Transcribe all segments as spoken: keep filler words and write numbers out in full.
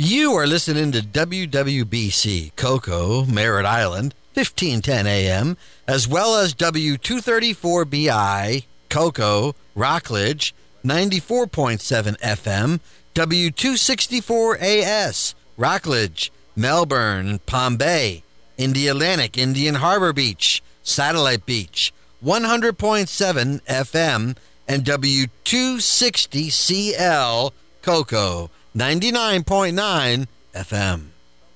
You are listening to W W B C Cocoa, Merritt Island, fifteen ten A M, as well as W two thirty-four B I, Cocoa, Rockledge, ninety-four point seven F M, W two sixty-four A S, Rockledge, Melbourne, Palm Bay, Indialantic, Indian Harbor Beach, Satellite Beach, one hundred point seven F M, and W two sixty C L, Cocoa, ninety-nine point nine F M.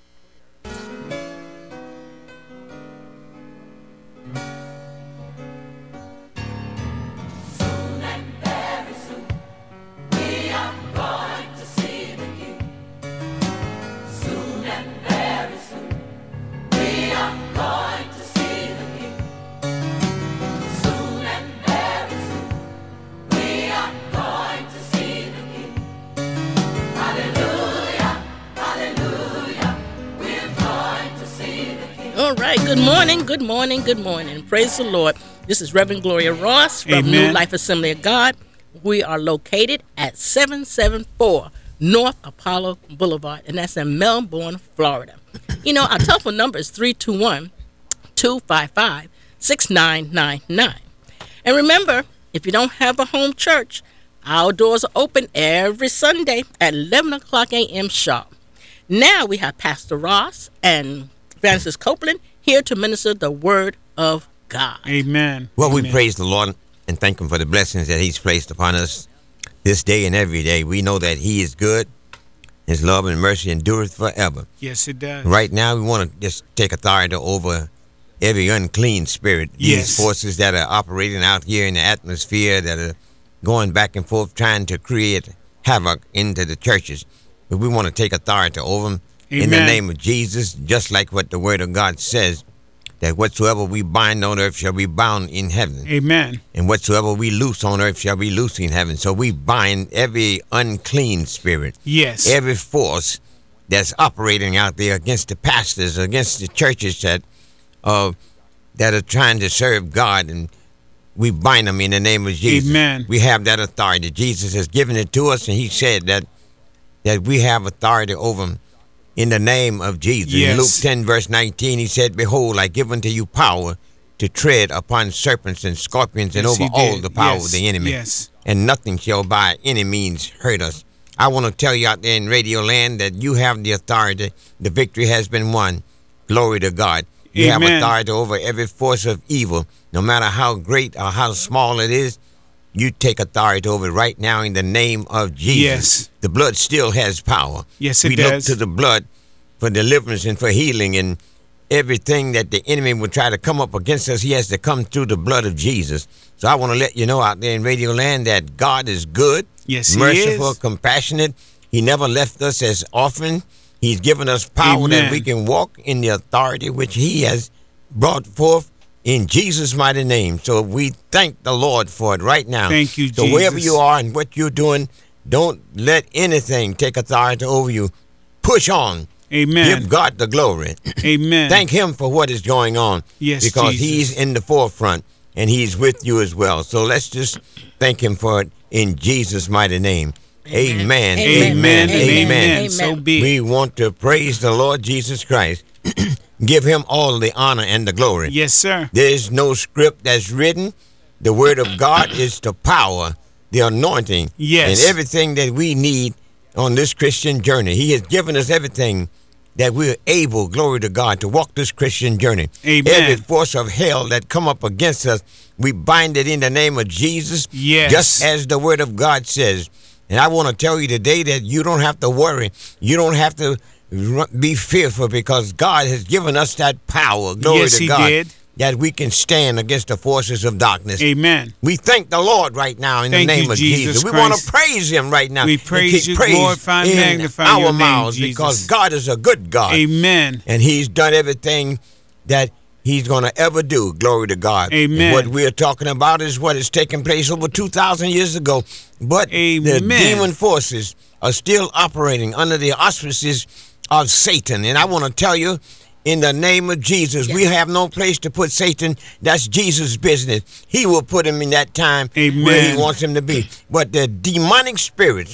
All right, good morning, good morning, good morning. Praise the Lord. This is Reverend Gloria Ross from Amen. New Life Assembly of God. We are located at seven seventy-four North Apollo Boulevard, and that's in Melbourne, Florida. You know, our telephone number is three two one, two five five, six nine nine nine. And remember, if you don't have a home church, our doors are open every Sunday at eleven o'clock a m sharp. Now we have Pastor Ross and Francis Copeland here to minister the word of God. Amen. Well, Amen. we praise the Lord and thank him for the blessings that he's placed upon us this day and every day. We know that he is good. His love and mercy endureth forever. Yes, it does. Right now, we want to just take authority over every unclean spirit. These Yes. forces that are operating out here in the atmosphere, that are going back and forth, trying to create havoc into the churches. But we want to take authority over them. In the Amen. name of Jesus, just like what the word of God says, that whatsoever we bind on earth shall be bound in heaven. Amen. And whatsoever we loose on earth shall be loosed in heaven. So we bind every unclean spirit, Yes. every force that's operating out there against the pastors, against the churches that uh, that are trying to serve God, and we bind them in the name of Jesus. Amen. We have that authority. Jesus has given it to us, and he said that that we have authority over them. In the name of Jesus. Yes. In Luke ten, verse nineteen, he said, Behold, I give unto you power to tread upon serpents and scorpions and Yes, over he all did. the power Yes. of the enemy. Yes. And nothing shall by any means hurt us. I want to tell you out there in Radio Land that you have the authority. The victory has been won. Glory to God. You Amen. have authority over every force of evil. No matter how great or how small it is, you take authority over it right now in the name of Jesus. Yes. The blood still has power. Yes, it we does. look to the blood for deliverance and for healing, and everything that the enemy would try to come up against us, he has to come through the blood of Jesus. So I want to let you know out there in Radio Land that God is good, Yes, he merciful, is. compassionate. He never left us as orphans. He's given us power that Amen. we can walk in the authority which he has brought forth in Jesus' mighty name. So we thank the Lord for it right now. Thank you, So wherever Jesus. you are and what you're doing, don't let anything take authority over you. Push on. Amen. Give God the glory. Amen. Thank him for what is going on. Yes, because Jesus. he's in the forefront and he's with you as well. So let's just thank him for it in Jesus' mighty name. Amen. Amen. Amen. Amen. Amen. Amen. So be it. We want to praise the Lord Jesus Christ. Give him all the honor and the glory. Yes, sir. There is no script that's written. The word of God is the power, the anointing, Yes. and everything that we need on this Christian journey. He has given us everything that we're able, glory to God, to walk this Christian journey. Amen. Every force of hell that come up against us, we bind it in the name of Jesus, Yes. just as the word of God says. And I want to tell you today that you don't have to worry. You don't have to ru- be fearful, because God has given us that power, glory Yes, to he God, did. that we can stand against the forces of darkness. Amen. We thank the Lord right now in Thank the name you, of Jesus Jesus. We Christ. want to praise him right now. We and praise keep you, praise glorify and in magnify our your name, mouths, Jesus. because God is a good God. Amen. And he's done everything that he's going to ever do. Glory to God. Amen. And what we're talking about is what has taken place over two thousand years ago. But the Amen. demon forces are still operating under the auspices of Satan. And I want to tell you, in the name of Jesus, Yes. we have no place to put Satan. That's Jesus' business. He will put him in that time where he Amen. wants him to be. But the demonic spirits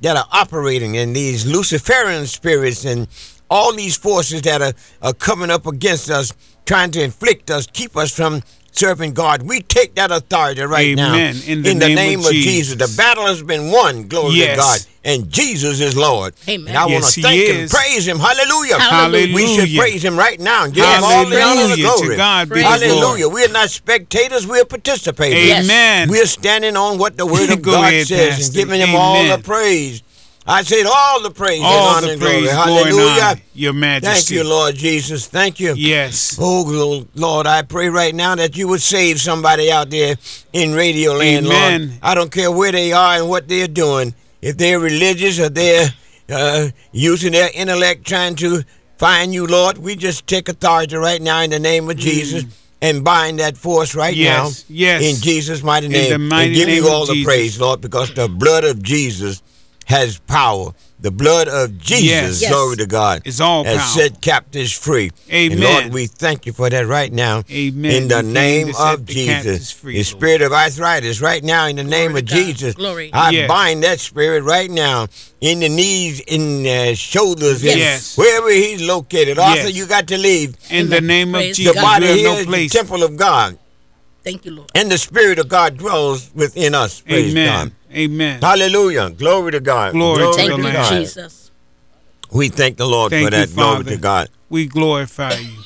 that are operating, and these Luciferian spirits and all these forces that are, are coming up against us, trying to inflict us, keep us from serving God. We take that authority right Amen. now In the in the name name of of Jesus. Jesus. The battle has been won, glory Yes. to God, and Jesus is Lord. Amen. And I Yes, want to he thank is. him, praise him, hallelujah. Hallelujah. We should Hallelujah. praise him right now and give him all the honor and the Hallelujah. To glory. God be the Praise glory. Hallelujah. We're not spectators, we're participators. Yes. Amen. We're standing on what the word of Go God ahead, says Pastor. and giving him all Amen. the praise. I said all the praise All and honor the and glory. praise, glory, and Hallelujah. honor, your Thank majesty. you, Lord Jesus. Thank you. Yes. Oh, Lord, I pray right now that you would save somebody out there in radio land, Amen. Lord. I don't care where they are and what they're doing. If they're religious or they're uh, using their intellect trying to find you, Lord, we just take authority right now in the name of Jesus and bind that force right Yes, now yes. in Jesus' mighty In name. the mighty and give name you of all the Jesus. praise, Lord, because the blood of Jesus has power. The blood of Jesus, Yes. glory to God, It's all has powerful. set captives free. Amen. And Lord, we thank you for that right now. Amen. In the You came name to set of the captives Jesus. free, The Lord. spirit of arthritis right now in the name to of God. Jesus. Glory. I Yes. bind that spirit right now in the knees, in uh, shoulders, and Yes. wherever he's located. Arthur, Yes. you got to leave. In the Amen. name of Praise Jesus, The God. body you have here no is place. the temple of God. Thank you, Lord. And the Spirit of God dwells within us. Praise Amen. God. Amen. Hallelujah. Glory to God. Glory to Thank the you, Lamb. God. Jesus. We thank the Lord Thank for you, that. Glory Father. to God. We glorify you.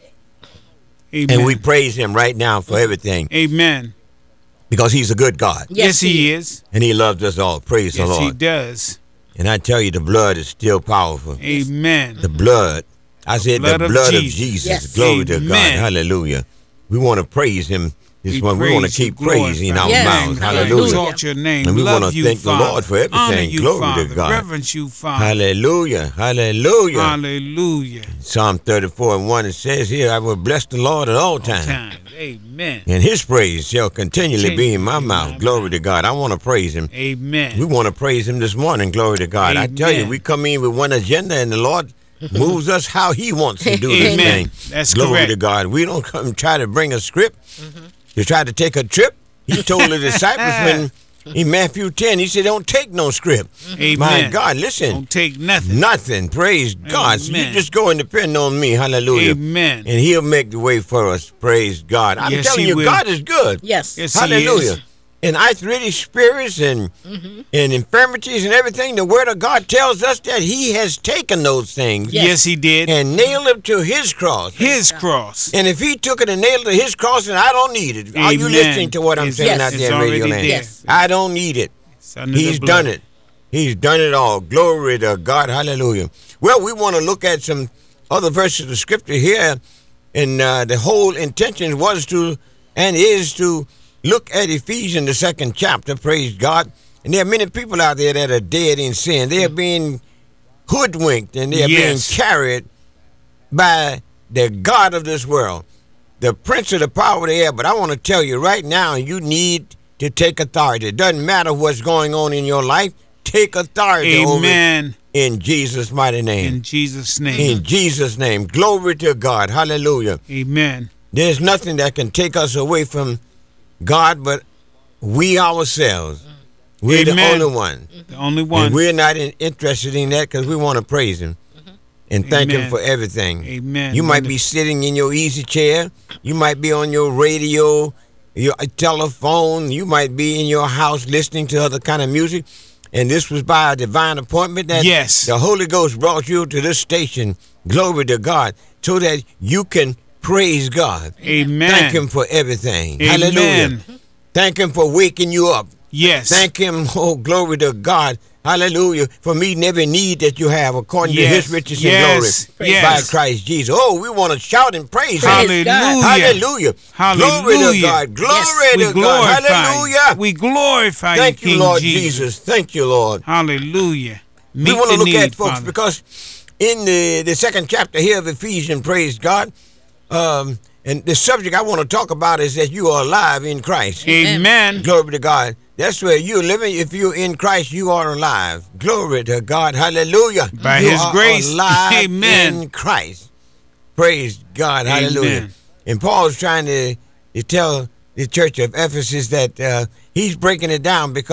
Amen. And we praise him right now for everything Amen. because he's a good God Yes, he is. and he loves us all. Praise Yes, the he Lord. does. And I tell you, the blood is still powerful. Amen. The blood. I said blood the of blood of Jesus. Jesus. Yes. Glory to God. Amen. Hallelujah. We want to praise him this We morning. We want to praise you, keep praising glorify our your Yes. name, mouths. God. Hallelujah. Exalt your name. And we Love want to you, thank the Father. Lord for everything. Honor you, Glory to Father. God. Reverence you, Father. Hallelujah. Hallelujah. Hallelujah. Psalm thirty-four and one, it says here, I will bless the Lord at all times. Time. Amen. And his praise shall continually be in my Continually in mouth. my Glory mouth. to God. I want to praise him. Amen. We want to praise him this morning. Glory to God. I tell you, Amen. we come in with one agenda and the Lord moves us how he wants to do this Amen. thing. That's Glory correct. to God. We don't come try to bring a script to try to take a trip. He told the disciples when in Matthew ten, he said, don't take no script. Amen. My God, listen. Don't take nothing. Nothing. Praise God. So you Amen. just go and depend on me. Hallelujah. Amen. And he'll make the way for us. Praise God. I'm Yes, telling he you, will. God is good. Yes. Yes, he Hallelujah. is. And arthritic spirits and and infirmities and everything, the word of God tells us that he has taken those things Yes. Yes, he did. and nailed them to his cross. His cross. And if he took it and nailed it to his cross, then I don't need it. Are you Amen. listening to what I'm It's- saying yes. out It's there in Radio already Land? there. Yes. I don't need it. It's under the He's blood. done it. He's done it all. Glory to God. Hallelujah. Well, we want to look at some other verses of scripture here. And uh, the whole intention was to and is to look at Ephesians, the second chapter. Praise God. And there are many people out there that are dead in sin. They are being hoodwinked and they are Yes. being carried by the God of this world, the prince of the power of the air. But I want to tell you right now, you need to take authority. It doesn't matter what's going on in your life. Take authority over it Amen. in Jesus' mighty name. In Jesus' name. In Jesus' name. Glory to God. Hallelujah. Amen. There's nothing that can take us away from God but we ourselves. We're Amen. the only one. The only one. And we're not in, interested in that because we want to praise him and thank him Amen. for everything. Amen. You might Wonder- be sitting in your easy chair. You might be on your radio, your telephone. You might be in your house listening to other kind of music. And this was by a divine appointment that Yes. the Holy Ghost brought you to this station. Glory to God. So that you can praise God. Amen. Thank him for everything. Amen. Hallelujah. Thank him for waking you up. Yes. Thank him, oh, glory to God. Hallelujah. For meeting every need that you have according Yes. to his riches Yes. and glory Yes. by Christ Jesus. Oh, we want to shout and praise him. Praise God. Hallelujah. Hallelujah. Glory to Hallelujah. God. Glory Yes. We to God. glorify. Hallelujah. We glorify Thank you, you, King Lord Jesus. Jesus. Thank you, Lord. Hallelujah. Meet we want the to look need, at, folks, Father. because in the, the second chapter here of Ephesians, praise God, um, and the subject I want to talk about is that you are alive in Christ. Amen. Glory to God. That's where you're living. If you're in Christ, you are alive. Glory to God. Hallelujah. By you his are grace. alive Amen. in Christ. Praise God. Hallelujah. Amen. And Paul's trying to, to tell the church of Ephesus that uh, he's breaking it down because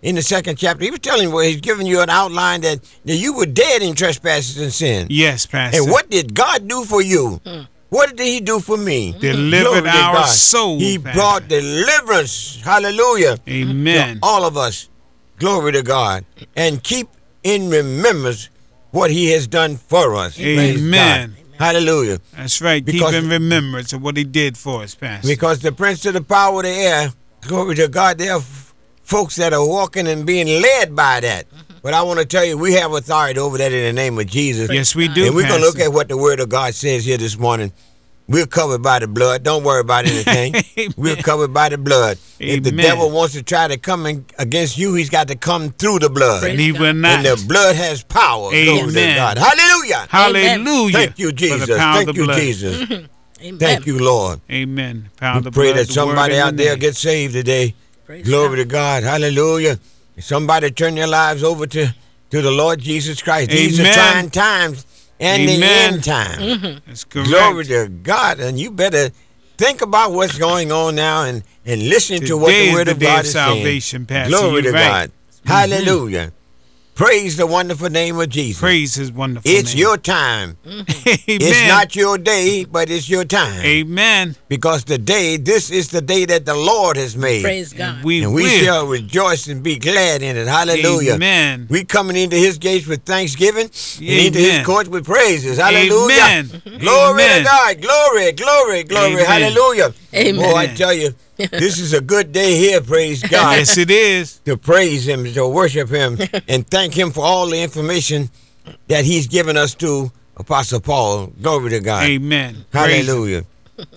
in the second chapter, he was telling you, he's giving you an outline that, that you were dead in trespasses and sin. Yes, Pastor. And what did God do for you? What did he do for me? Delivered Glory to our God. soul, He Pastor. brought deliverance. Hallelujah. Amen. To all of us. Glory to God. And keep in remembrance what he has done for us. Praise Amen. God. Hallelujah. That's right. Because- Keep in remembrance of what he did for us, Pastor. Because the prince of the power of the air, glory to God, there are f- folks that are walking and being led by that. But I want to tell you, we have authority over that in the name of Jesus. Yes, we do, And we're going to look Pastor. at what the word of God says here this morning. We're covered by the blood. Don't worry about anything. Amen. We're covered by the blood. If the Amen. devil wants to try to come in against you, he's got to come through the blood. And he will not. And the blood has power. Glory to Amen. God. Hallelujah. Hallelujah. Thank you, For Jesus. the power Thank of the you, blood. Jesus. Amen. Thank you, Lord. Amen. Power We of the pray blood, that the somebody word, and out the there name. gets saved today. Praise Glory God. to God. Hallelujah. Somebody turn their lives over to, to the Lord Jesus Christ. These are Amen. trying times and the Amen. end time. That's correct. Glory to God. And you better think about what's going on now and, and listen to what Today the is Word the of day God of is salvation, saying. Pastor. Glory You're to right. God. Hallelujah. Praise the wonderful name of Jesus. Praise his wonderful It's name. your time. Amen. It's not your day, but it's your time. Amen. Because today, this is the day that the Lord has made. Praise God. We and we will. shall rejoice and be glad in it. Hallelujah. Amen. We coming into his gates with thanksgiving and into his Amen. courts with praises. Hallelujah. Amen. Glory Amen. to God. Glory, glory, glory. Amen. Hallelujah. Amen. Oh, I tell you, this is a good day here, praise God. Yes, it is. To praise him, to worship him, and thank him for all the information that he's given us to Apostle Paul. Glory to God. Amen. Praise him. Hallelujah.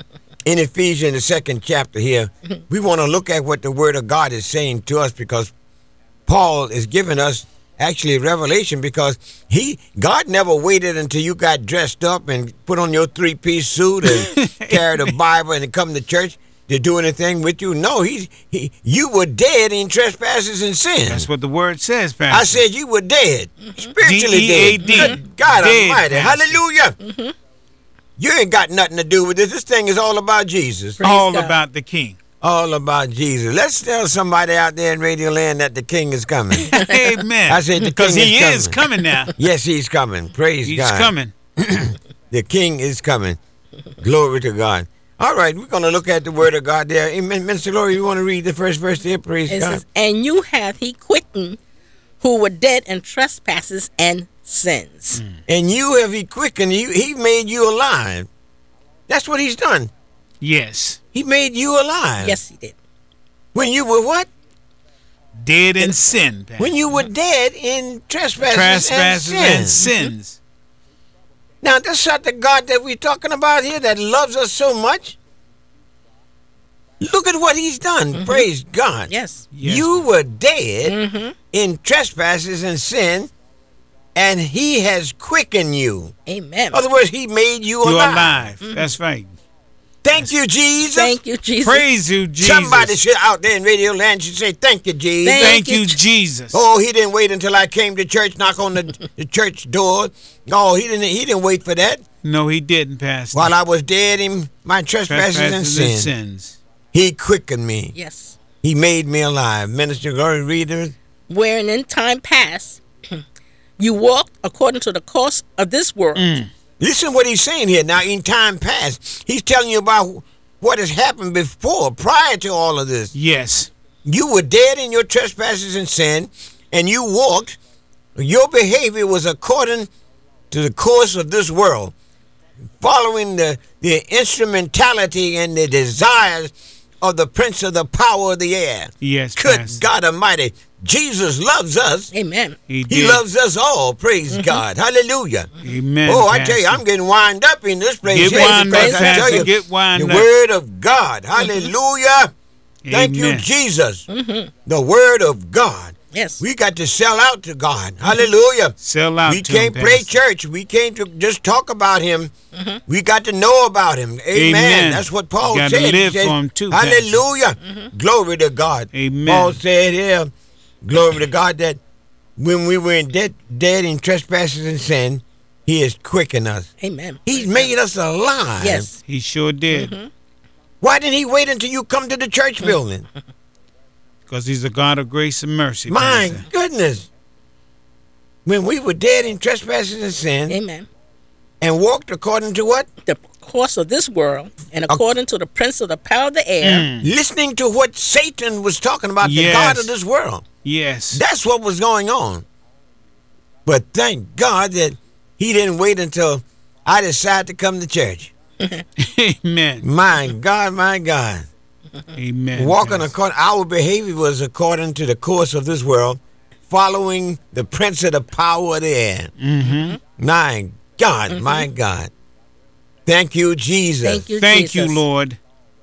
In Ephesians, the second chapter here, we want to look at what the Word of God is saying to us because Paul is giving us actually revelation because he God never waited until you got dressed up and put on your three-piece suit and carried a Bible and come to church to do anything with you. No, he, he you were dead in trespasses and sin. That's what the word says, Pastor. I said you were dead, spiritually D E A dead. D. Good God Dead, Almighty, Pastor. hallelujah. You ain't got nothing to do with this. This thing is all about Jesus. Praise all God. about the King. All about Jesus. Let's tell somebody out there in Radio Land that the King is coming. Amen. I said the because King he is is coming now. Yes, he's coming. Praise He's God. coming. The King is coming. Glory to God. All right, we're going to look at the Word of God there. Amen. Minister Glory, you want to read the first verse there? Praise It God. says, and you hath he quickened who were dead in trespasses and sins. And you have he quickened. You, he made you alive. That's what he's done. Yes. He made you alive. Yes, he did. When you were what? Dead in sin, Pastor. When you were dead in trespasses, trespasses and and sins. sins. Now, that's not the God that we're talking about here that loves us so much. Look at what he's done. Praise God. Yes. Yes. You were dead in trespasses and sin, and he has quickened you. Amen. In other words, he made you You're alive. alive. That's right. Thank you, Jesus. Thank you, Jesus. Praise you, Jesus. Somebody should out there in Radio Land should say, thank you, Jesus. Thank Thank you, you, Jesus. Oh, he didn't wait until I came to church, knock on the, the church door. Oh, he didn't he didn't wait for that. No, he didn't, Pastor. While I was dead in my trespasses, and Trespasses sin, and sins. he quickened me. Yes. He made me alive. Minister Glory, reader. Wherein in time past you walked according to the course of this world. Listen what he's saying here. Now, in time past, he's telling you about what has happened before, prior to all of this. Yes. You were dead in your trespasses and sin, and you walked. Your behavior was according to the course of this world, following the, the instrumentality and the desires of the prince of the power of the air. Yes, Good Pastor. God Almighty. Jesus loves us. Amen. He He did. loves us all. Praise God. Hallelujah. Amen. Oh, I tell you, Pastor. I'm getting wind up in this place. Get here wound because up, I tell Pastor. you, Get wound the up. word of God. Hallelujah. Thank you, Amen. Jesus. The word of God. Yes. We got to sell out to God. Hallelujah. Sell out We to can't him, pray Pastor. church. We can't to just talk about him. We got to know about him. Amen. Amen. That's what Paul You gotta said. He live said, for him too, Pastor. Hallelujah. Glory to God. Amen. Paul said here, glory to God, that when we were in dead, dead in trespasses and sin, he has quickened us. Amen. He's made us alive. Yes. He sure did. Why didn't he wait until you come to the church building? Because he's a God of grace and mercy. My Pastor. goodness. When we were dead in trespasses and sin Amen. and walked according to what? The course of this world, and according to the prince of the power of the air, Mm. Listening to what Satan was talking about, Yes. the God of this world. Yes. That's what was going on. But thank God that he didn't wait until I decided to come to church. Amen. My God, my God. Amen. Walking Pastor. according, our behavior was according to the course of this world, following the prince of the power of the air. Mm-hmm. My God, my God. Thank you, Jesus. thank you, Thank Jesus. you, Lord.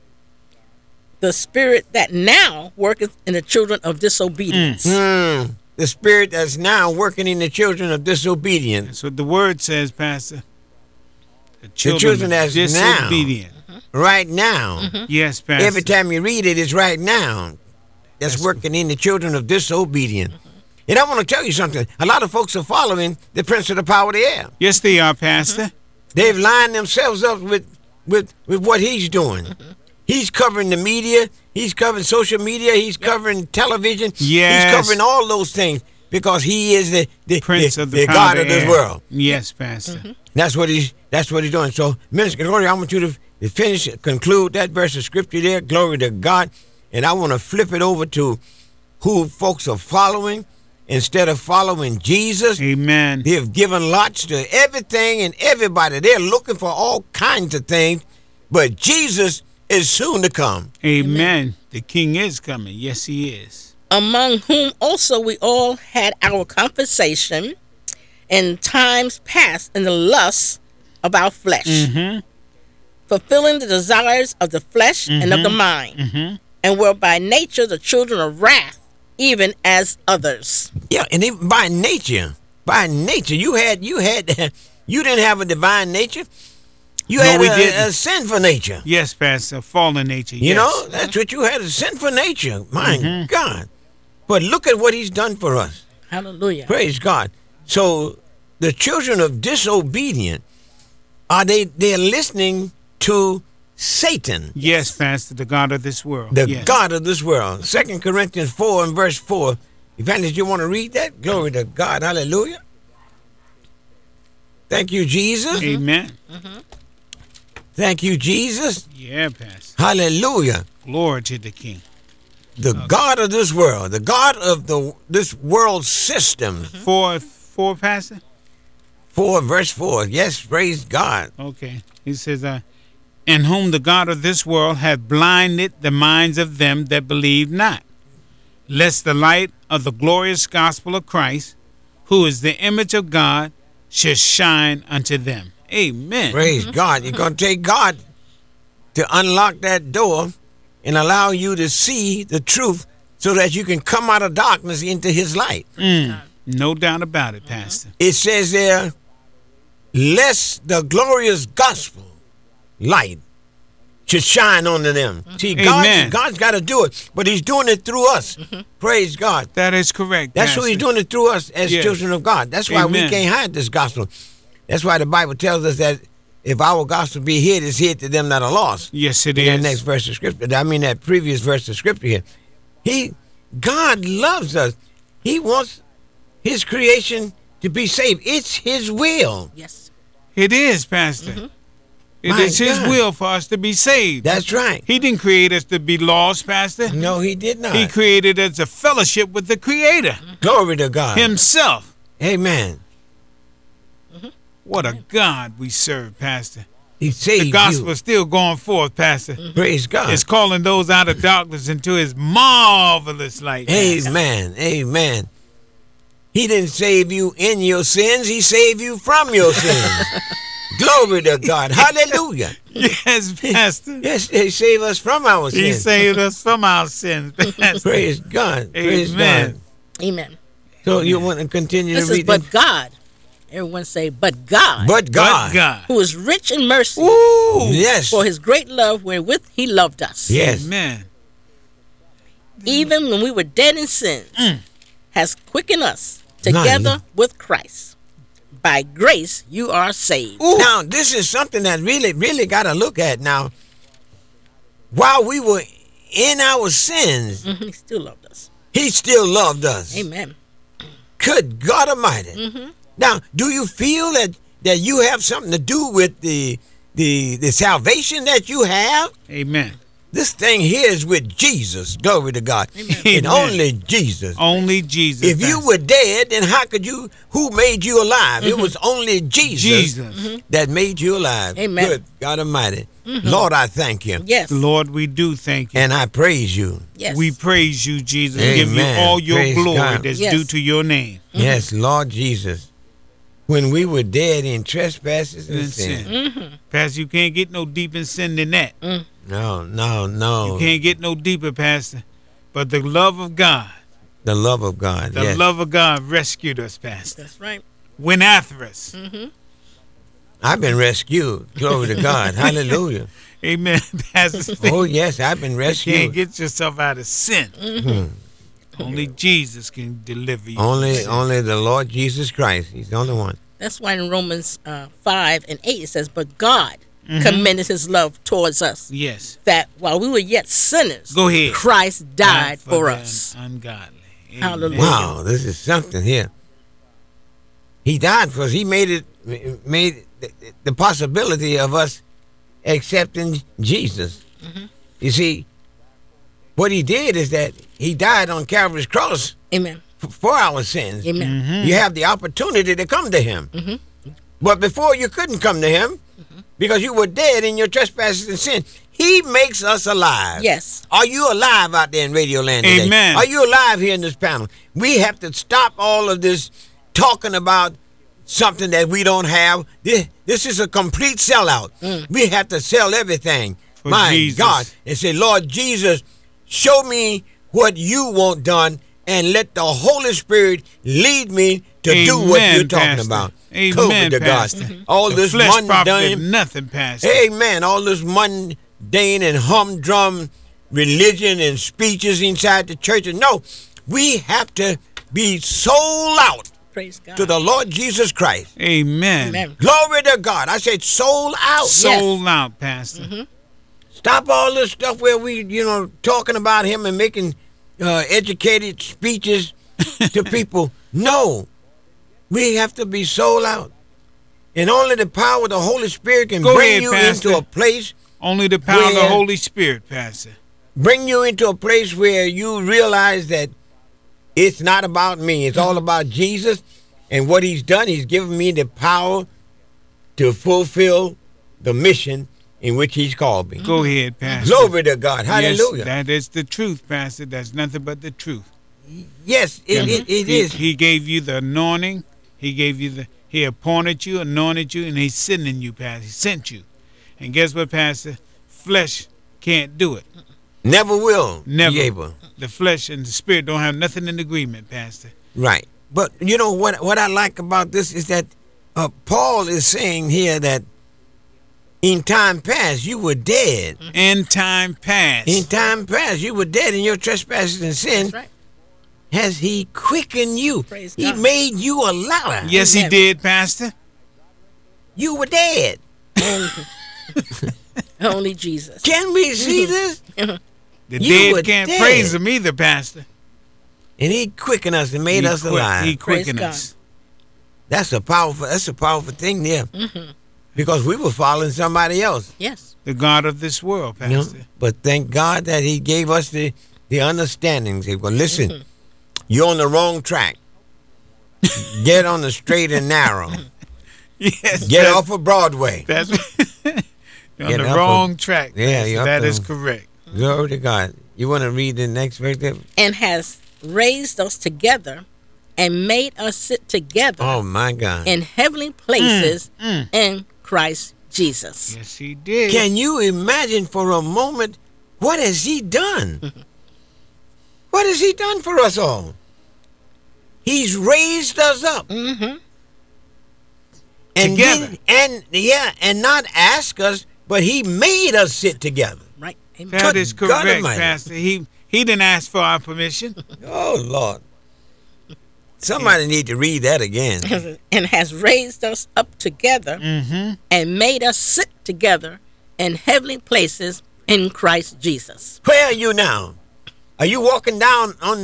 The spirit that now worketh in the children of disobedience. Hmm. The spirit that's now working in the children of disobedience. That's what the word says, Pastor. The children, children of that's now. disobedient. Right now. Yes, Pastor. Every time you read it, it's right now. That's, That's- working in the children of disobedience. And I want to tell you something. A lot of folks are following the prince of the power of the air. Yes, they are, Pastor. They've lined themselves up with, with, with what he's doing. He's covering the media. He's covering social media. He's covering television. Yes. He's covering all those things because he is the, the, Prince the, of the, the power God of this air. world. Yes, Pastor. That's what he's that's what he's doing. So, Minister Gloria, I want you to to finish, conclude that verse of scripture there. Glory to God. And I want to flip it over to who folks are following instead of following Jesus. Amen. They've given lots to everything and everybody. They're looking for all kinds of things, but Jesus is soon to come. Amen. The King is coming. Yes, he is. Among whom also we all had our conversation in times past in the lusts of our flesh, Mm-hmm. fulfilling the desires of the flesh and of the mind, Mm-hmm. and were by nature the children of wrath, even as others. Yeah, and even by nature, by nature, you had you had you didn't have a divine nature. You No, had we a, didn't. a sinful nature. Yes, Pastor. Fallen nature. You yes. know, that's what you had, a sinful nature. My Mhm. God. But look at what he's done for us. Hallelujah. Praise God. So the children of disobedience, are they they're listening to Satan, Yes, Pastor, the God of this world. the yes. God of this world. Second Corinthians four and verse four. Evangelist, you want to read that? Glory to God. Hallelujah. Thank you, Jesus. Amen. Thank you, Jesus. Yeah, Pastor. Hallelujah. Glory to the King. The God of this world, the God of the this world system. Four, four, Pastor? Four, verse four. Yes, praise God. Okay. He says, uh, in whom the God of this world hath blinded the minds of them that believe not, lest the light of the glorious gospel of Christ, who is the image of God, should shine unto them. Amen. Praise God. You're going to take God to unlock that door and allow you to see the truth so that you can come out of darkness into his light. Mm, no doubt about it, Pastor. It says there, lest the glorious gospel light should shine onto them. See, Amen. God, God's got to do it, but he's doing it through us. Praise God. That is correct, That's Pastor. who he's doing it through us as Yes. children of God. That's why we Amen. can't hide this gospel. That's why the Bible tells us that if our gospel be hid, it's hid to them that are lost. Yes, it In is. that next verse of scripture, I mean that previous verse of scripture here. He, God loves us. He wants his creation to be saved. It's his will. Yes. It is, Pastor. It My is his God. will for us to be saved. That's right. He didn't create us to be lost, Pastor. No, he did not. He created us a fellowship with the Creator Glory to God. himself. Amen. What a God we serve, Pastor. He saved The gospel you. is still going forth, Pastor. Praise God. It's calling those out of darkness into his marvelous light. Pastor. Amen. Amen. He didn't save you in your sins. He saved you from your sins. Glory to God. Hallelujah. Yes, Pastor. Yes, he saved us from our He sins. saved us from our sins, Pastor. Praise God. Praise Amen. God. Amen. So you want to continue This to is read but them? God. Everyone say, but God, But God. But God. who is rich in mercy, Ooh. Yes. for his great love wherewith he loved us. Yes. Amen. Even when we were dead in sins, Mm. has quickened us together Nice. with Christ. By grace you are saved. Now, this is something that really, really got to look at now. While we were in our sins, Mhm, he still loved us. He still loved us. Amen. Good God Almighty. Mm-hmm. Now, do you feel that, that you have something to do with the, the, the salvation that you have? Amen. This thing here is with Jesus. Glory to God. Amen. And Amen. only Jesus. Only Jesus. If you Pastor. were dead, then how could you, who made you alive? Mm-hmm. It was only Jesus, Jesus. Mm-hmm. that made you alive. Amen. Good God Almighty. Mm-hmm. Lord, I thank you. Yes. Lord, we do thank you. And I praise you. Yes. We praise you, Jesus. We give you Amen. all your Praise glory God. that's Yes. due to your name. Yes, Lord Jesus. When we were dead in trespasses and And sin. sin. Mm-hmm. Pastor, you can't get no deeper in sin than that. No, no, no. You can't get no deeper, Pastor. But the love of God, The love of God. the yes. love of God rescued us, Pastor. That's right. Went after us. Mm-hmm. I've been rescued. Glory to God. Hallelujah. Amen, Pastor. Oh, yes, I've been You rescued. can't get yourself out of sin. Mm-hmm. Only Jesus can deliver you. Only, from sin. only the Lord Jesus Christ. He's the only one. That's why in Romans uh, five and eight it says, "But God commended His love towards us, Yes. that while we were yet sinners, Go ahead. Christ died Not for the us." Ungodly. Amen. Hallelujah. Wow, this is something here. He died for us. He made it, made the, the possibility of us accepting Jesus. Mm-hmm. You see, what he did is that he died on Calvary's cross Amen. f- for our sins. Amen. Mm-hmm. You have the opportunity to come to him. Mm-hmm. But before you couldn't come to him because you were dead in your trespasses and sin. He makes us alive. Yes. Are you alive out there in Radio Land today? Amen. Are you alive here in this panel? We have to stop all of this talking about something that we don't have. This, this is a complete sellout. Mm. We have to sell everything. For My Jesus. God. And say, Lord Jesus, show me what you want done and let the Holy Spirit lead me to do what Amen, you're talking Pastor. about. Amen, Glory to God. Pastor. Mm-hmm. All The this flesh profited mundane, nothing, Pastor. amen, all this mundane and humdrum religion and speeches inside the churches. No, we have to be sold out Praise God. to the Lord Jesus Christ. Amen. Amen. Glory to God. I said sold out. Sold out, Pastor. Mm-hmm. Stop all this stuff where we, you know, talking about him and making uh, educated speeches to people. No, we have to be sold out. And only the power of the Holy Spirit can Go bring ahead, you Pastor. into a place, Only the power of the Where- Holy Spirit, Pastor. bring you into a place where you realize that it's not about me. It's all about Jesus and what he's done. He's given me the power to fulfill the mission in which he's called me. Go ahead, Pastor. Glory to God. Hallelujah. Yes, that is the truth, Pastor. That's nothing but the truth. Yes, it, it, it he, is. He gave you the anointing. He gave you the. He appointed you, anointed you, and he's sending you, Pastor. He sent you. And guess what, Pastor? Flesh can't do it. Never will Never. be able. The flesh and the spirit don't have nothing in agreement, Pastor. Right. But you know what what I like about this is that uh, Paul is saying here that in time past you were dead. In time past. In time past you were dead in your trespasses and sin. That's right. Has he quickened you? Praise he God. made you alive. Yes, he Amen. did, Pastor. You were dead. Only Jesus. Can we see this? The You were dead can't dead. praise him either, Pastor. And he quickened us and made he us quick- alive. He Praise quickened God. us. That's a powerful that's a powerful thing there. Mm-hmm. Because we were following somebody else. Yes. The God of this world, You know? Pastor. But thank God that he gave us the, the understanding. Say, well, listen, Mm-hmm. you're on the wrong track. Get on the straight and narrow. Yes. Get that's- off of Broadway. That's you're on Get the off wrong of- track. Yeah, Pastor. you're up That to- is correct. Glory to God. You want to read the next verse there? And has raised us together and made us sit together Oh, my God. in heavenly places mm. in Christ Jesus. Yes, he did. Can you imagine for a moment what has he done? What has he done for us all? He's raised us up. Mm-hmm. And Together. then- and yeah, and not ask us, but he made us sit together. Right. Amen. That Good is God correct, Almighty. Pastor. He he didn't ask for our permission. Oh Lord. Somebody need to read that again. And has raised us up together Mm-hmm. and made us sit together in heavenly places in Christ Jesus. Where are you now? Are you walking down on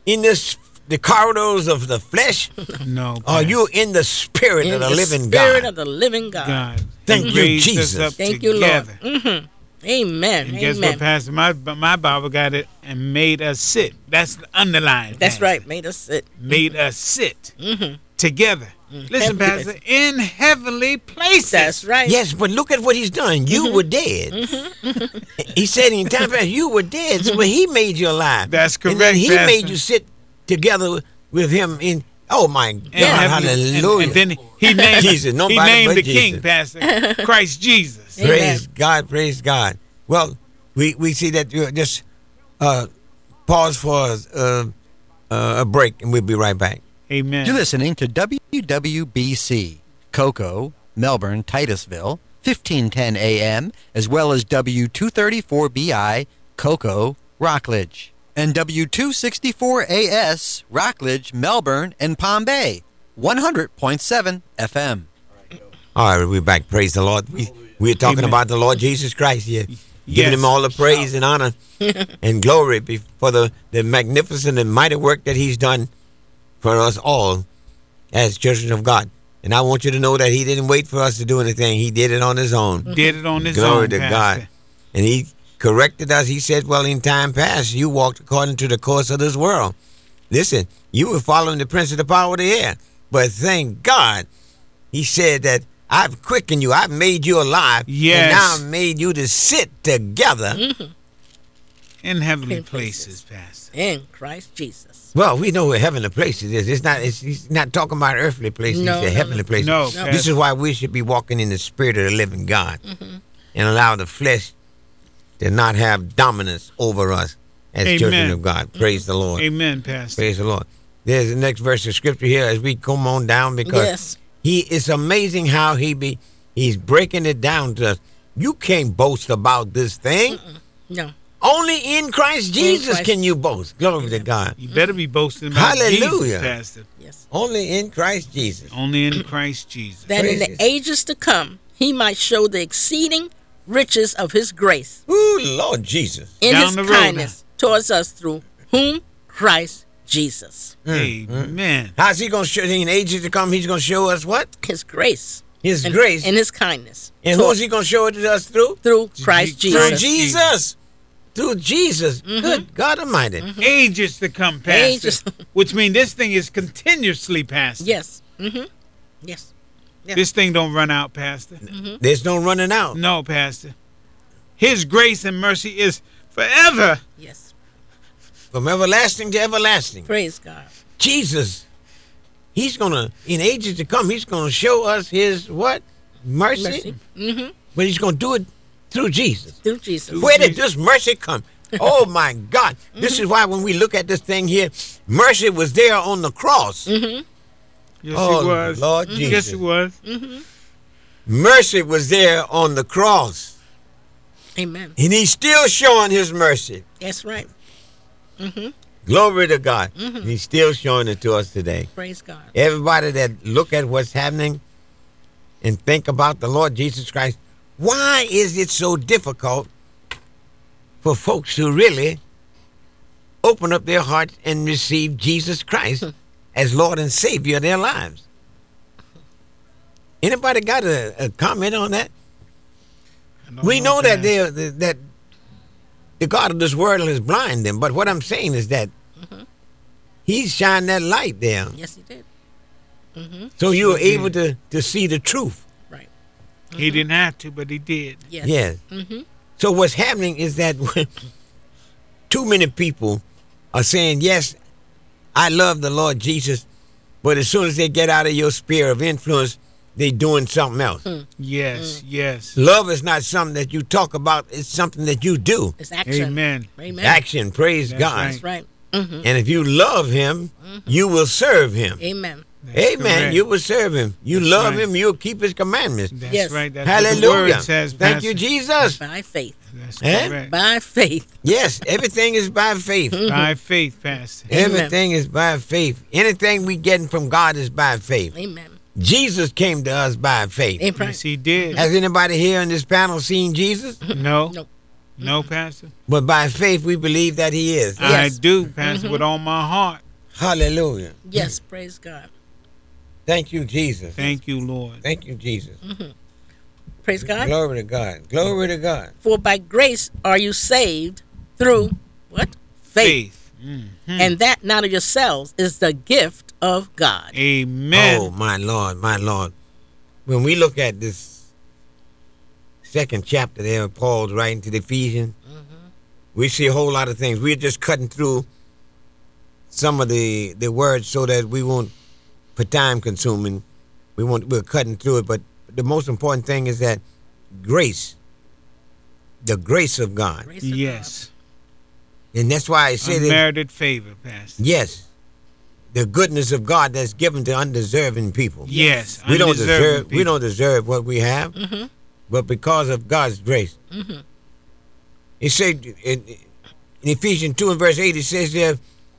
in this the corridors of the flesh? No. Are Pastor. you in the spirit In of the, the living spirit God? of the living God. God? Thank He you, raised us Jesus. up Thank you, Lord. together. Mm-hmm. Amen. And guess Amen. what, Pastor? My my Bible got it and made us sit. That's the underline. That's Pastor. right. Made us sit. Made us sit Mm-hmm. together. Listen, Heavenly Pastor, in heavenly places. That's right. Yes, but look at what he's done. You Mm-hmm. were dead. He said in time past, you were dead, so he made you alive. That's And then correct, he Pastor. made you sit together with him in, oh my God, And heavenly- and- hallelujah. And, then he named, Jesus, he nobody named but the Jesus. king, Pastor, Christ Jesus. Amen. Praise God, praise God. Well, we, we see that you just uh, pause for uh, uh, a break, and we'll be right back. Amen. You're listening to W W B C, Cocoa, Melbourne, Titusville, fifteen ten A M, as well as W two thirty-four B I, Cocoa, Rockledge, and W two sixty-four A S, Rockledge, Melbourne, and Palm Bay, one hundred point seven F M. All right, we're back. Praise the Lord. We, we're talking Amen. about the Lord Jesus Christ here. Giving Yes. him all the praise and honor and glory be- for the, the magnificent and mighty work that he's done for us all as children of God. And I want you to know that he didn't wait for us to do anything. He did it on his own. Did it on his Glory own, to Pastor. God. And he corrected us. He said, well, in time past, you walked according to the course of this world. Listen, you were following the prince of the power of the air. But thank God, he said that I've quickened you. I've made you alive. Yes. And now I've made you to sit together. In heavenly In places, places. Pastor. In Christ Jesus. Well, we know where heavenly places is. It's not. It's, he's not talking about earthly places. No, He said no, heavenly no. places. No, This Pastor. is why we should be walking in the spirit of the living God and allow the flesh to not have dominance over us as Amen. children of God. Praise the Lord. Amen, Pastor. Praise the Lord. There's the next verse of scripture here as we come on down because Yes. he it's amazing how he be he's breaking it down to us. You can't boast about this thing. No. Only in Christ Jesus Christ. can you boast. Glory to God. You better be boasting about Hallelujah. Jesus, Pastor. Yes. Only in Christ Jesus. Only in Christ Jesus. That in Praise the God. ages to come, he might show the exceeding riches of his grace Ooh, Lord Jesus. in Down his the road kindness towards us through whom Christ Jesus. Amen. How's he going to show, in ages to come, he's going to show us what? His grace. His and, grace. and his kindness. And toward- who's he going to show it to us through? through Christ Through Through Jesus. Jesus. Through Jesus. Good God Almighty. Ages to come, Pastor. Ages. Which means this thing is continuously, Pastor. Yes. Mm-hmm. Yes. Yeah. This thing don't run out, Pastor. There's no running out. No, Pastor. His grace and mercy is forever. Yes. From everlasting to everlasting. Praise God. Jesus, he's going to, in ages to come, he's going to show us his what? Mercy. Mercy. Mm-hmm. But he's going to do it through Jesus. Through Jesus. Where did this mercy come? Oh my God. This is why when we look at this thing here, mercy was there on the cross. Yes, Oh, it was. Lord Yes, Jesus. it was. Mercy was there on the cross. Amen. And he's still showing his mercy. That's right. Glory to God. He's still showing it to us today. Praise God. Everybody that look at what's happening and think about the Lord Jesus Christ, why is it so difficult for folks to really open up their hearts and receive Jesus Christ as Lord and Savior of their lives? Anybody got a, a comment on that? I don't We know that Pastor. they that the God of this world is blind them, but what I'm saying is that He's shined that light there, Yes, he did. so you were able to to see the truth. Right. He didn't have to, but he did. Yes. Yes. So what's happening is that too many people are saying, yes, I love the Lord Jesus, but as soon as they get out of your sphere of influence, they doing something else. Yes, yes. Love is not something that you talk about, it's something that you do. It's action. Amen. Amen. Action, praise That's God. right. That's right. Mm-hmm. And if you love him, you will serve him. Amen. That's Amen. correct. You will serve him. You That's love right. him, you'll keep his commandments. That's Yes. right. That's what the Hallelujah. word says, Thank Pastor. you, Jesus. By faith. That's Eh? correct. By faith. Yes, everything is by faith. By faith, Pastor. Amen. Everything is by faith. Anything we getting from God is by faith. Amen. Jesus came to us by faith. Amen. Yes, he did. Has anybody here on this panel seen Jesus? No. Nope. No, Pastor. But by faith, we believe that he is. I Yes. do, Pastor, with all my heart. Hallelujah. Yes, praise God. Thank you, Jesus. Thank you, Lord. Thank you, Jesus. Praise God. Glory to God. Glory to God. For by grace are you saved through what? Faith. Faith. Mhm. And that not of yourselves is the gift of God. Amen. Oh, my Lord, my Lord. When we look at this second chapter there, Paul's writing to the Ephesians, we see a whole lot of things. We're just cutting through some of the, the words so that we won't, for time consuming, we won't, we're cutting through it. But the most important thing is that grace, the grace of God. Grace of Yes. And that's why I said it. Unmerited favor, Pastor. Yes. The goodness of God that's given to undeserving people. Yes. We don't undeserving deserve we people. don't deserve what we have, Mhm. but because of God's grace. Mhm. It said in, in Ephesians two and verse eight, it says there,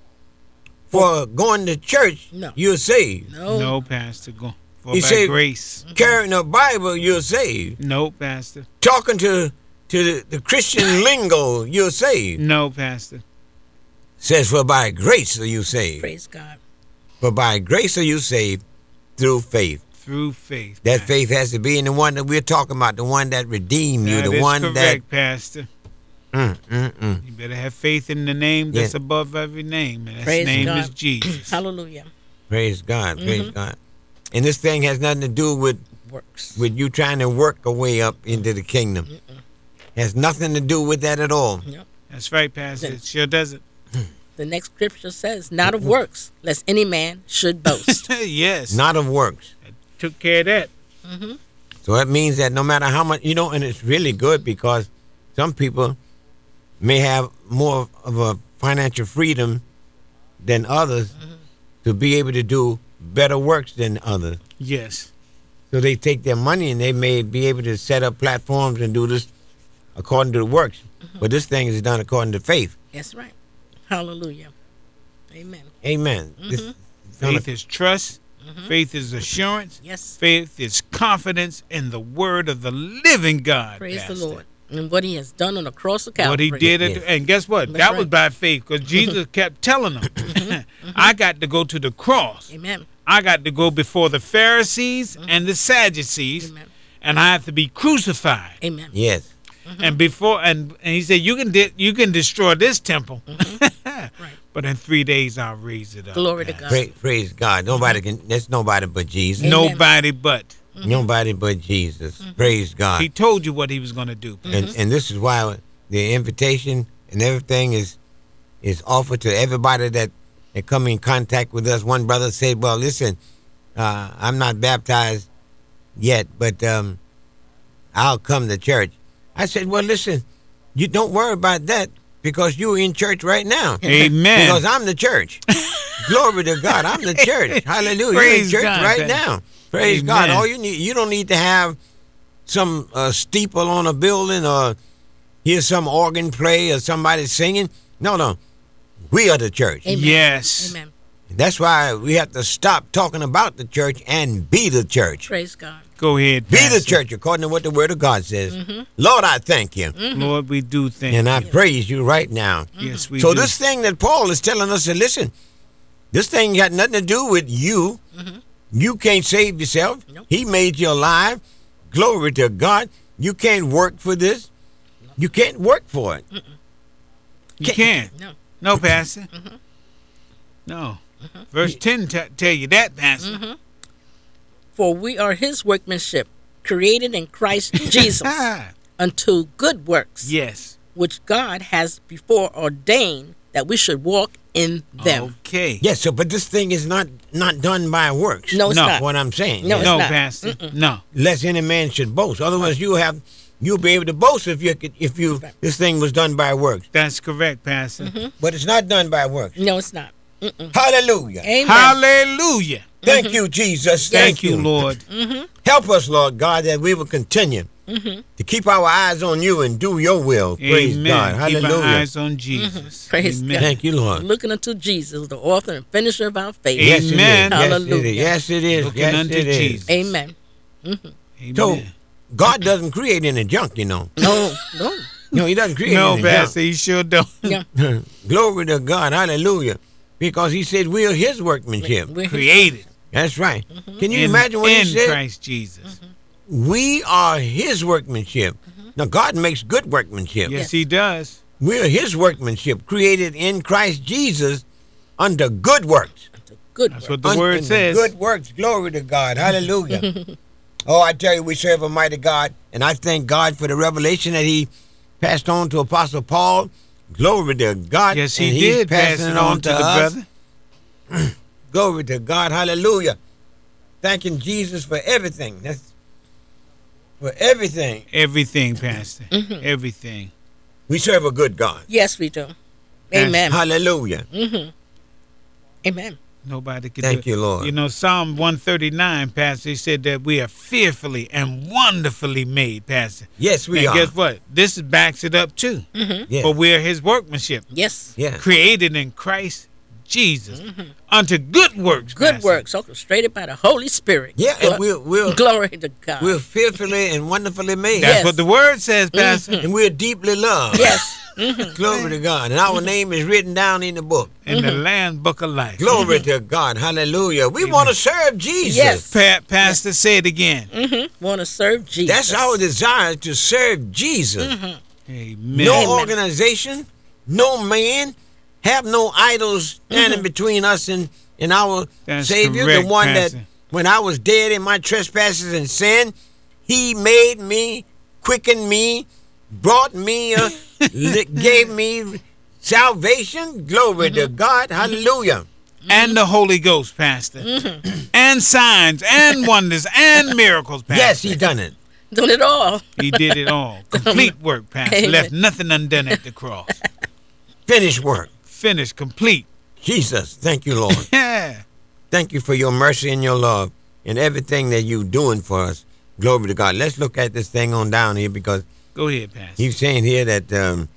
for going to church, No. you're saved. No. No, Pastor. Go. For He by said- grace. Carrying a Bible, you're saved. No, Pastor. Talking to to the, the Christian lingo, you're saved. No, Pastor. Says, for by grace are you saved. Praise God. For by grace are you saved through faith. Through faith. That Pastor. faith has to be in the one that we're talking about, the one that redeemed you, That the is one correct, Pastor. that. Mm, mm, mm. You better have faith in the name that's Yeah. above every name, and that Praise name God. is Jesus. Hallelujah. Praise God, Mm-hmm. praise God. And this thing has nothing to do with Works. with you trying to work a way up into the kingdom. Has nothing to do with that at all. Yep. That's right, Pastor. It sure doesn't. The next scripture says, not of works, lest any man should boast. Yes. Not of works. Took care of that. So that means that no matter how much, you know, and it's really good because some people may have more of a financial freedom than others to be able to do better works than others. Yes. So they take their money and they may be able to set up platforms and do this according to the works. But this thing is done according to faith. That's right. Hallelujah. Amen. Amen. This is gonna- Faith is trust. Faith is assurance. Yes. Faith is confidence in the word of the living God. Praise Pastor. the Lord. And what he has done on the cross of Calvary. What he did, it, Yes. and guess what? That's that right. was by faith, because Jesus kept telling them, "I got to go to the cross. Amen. I got to go before the Pharisees and the Sadducees, Amen. and I have to be crucified." Amen. Yes. And before, and, and he said, "You can de- you can destroy this temple, but in three days I'll raise it up." Glory to God. Praise, praise God. Nobody can. That's nobody but Jesus. Amen. Nobody but Nobody but Jesus. Praise God. he told you what he was going to do. and and this is why the invitation and everything is is offered to everybody that that come in contact with us. One brother said, "Well, listen, uh, I'm not baptized yet, but um, I'll come to church." I said, "Well, listen, you don't worry about that because you're in church right now. Amen. Because I'm the church. Glory to God, I'm the church. Hallelujah. You're in Praise church God, right man. now. Praise God. Amen. All you need, you don't need to have some uh, steeple on a building or hear some organ play or somebody singing. No, no. We are the church. Amen. Yes. Amen. That's why we have to stop talking about the church and be the church. Praise God. Go ahead. Be the Pastor. church according to what the Word of God says. Lord, I thank you. Lord, we do thank And I you. praise you right now. Yes, we So do. this thing that Paul is telling us to listen, this thing got nothing to do with you. You can't save yourself. Nope. He made you alive. Glory to God. You can't work for this. You can't work for it. you can't. No. No, Pastor. No. Verse ten t- tell you that, Pastor. For we are his workmanship, created in Christ Jesus Ah, unto good works, yes. which God has before ordained that we should walk in them. Okay. Yes, so but this thing is not not done by works. No, it's No. not. What I'm saying. No, Yes. it's No, not. Pastor. No. Lest any man should boast. Otherwise, you have you'll be able to boast if you could, if you Right. this thing was done by works. That's correct, Pastor. But it's not done by works. No, it's not. Mm-mm. Hallelujah. Amen. Hallelujah. Thank you, Jesus. Thank, you, Lord. Help us, Lord God, that we will continue to keep our eyes on you and do your will. Praise Amen. God. Keep our Hallelujah. eyes on Jesus. Praise Amen. God. Thank you, Lord. Looking unto Jesus, the author and finisher of our faith. Amen. Yes, it is. Yes, it Hallelujah. is. Yes, it is. Looking Yes, unto it is. Jesus. Amen. Amen. So, God doesn't create any junk, you know. No, no. No, he doesn't create No, anything. Pastor, he sure don't. Yeah. Glory to God. Hallelujah. Because he said we're his workmanship. We're- Created That's right. Can you in, imagine what in he said? Christ Jesus. We are his workmanship. Now, God makes good workmanship. Yes, Yes. he does. We're his workmanship, created in Christ Jesus under good works. Good That's work. what the Un- word under says. Good works. Glory to God. Hallelujah. Oh, I tell you, we serve a mighty God. And I thank God for the revelation that he passed on to Apostle Paul. Glory to God. Yes, he and did he's pass passing it on to the us. brother. Glory to God. Hallelujah. Thanking Jesus for everything. That's for everything. Everything, Pastor. Mm-hmm. Everything. We serve a good God. Yes, we do. Yes. Amen. Hallelujah. Amen. Nobody could Thank do you, it. Lord. You know, Psalm one thirty-nine, Pastor, he said that we are fearfully and wonderfully made, Pastor. Yes, we and are. guess what? This backs it up too. Yeah. For we're his workmanship, Yes. Yeah. created in Christ Jesus unto good works. Good Pastor. works orchestrated by the Holy Spirit. Yeah, Glo- and we're, we're, Glory to God. we're fearfully and wonderfully made. That's Yes. what the word says, Pastor. And we're deeply loved. yes. Glory to God. And our name is written down in the book. In the Lamb's Book of Life. Glory to God. Hallelujah. We want to serve Jesus. Yes. Pa- Pastor, say it again. Mm-hmm. Want to serve Jesus. That's our desire, to serve Jesus. Amen. No Amen. organization, no man, have no idols standing between us and, and our That's Savior, correct, the one Pastor. that when I was dead in my trespasses and sin, he made me, quickened me, brought me, uh, li- gave me salvation. Glory to God. Hallelujah. And the Holy Ghost, Pastor. And signs and wonders and miracles, Pastor. Yes, he done it. Doing it all. He did it all. Complete work, Pastor. Amen. Left nothing undone at the cross. Finished work. Finished, complete. Jesus, thank you, Lord. Yeah. Thank you for your mercy and your love and everything that you're doing for us. Glory to God. Let's look at this thing on down here because Go ahead, Pastor. he's saying here that um,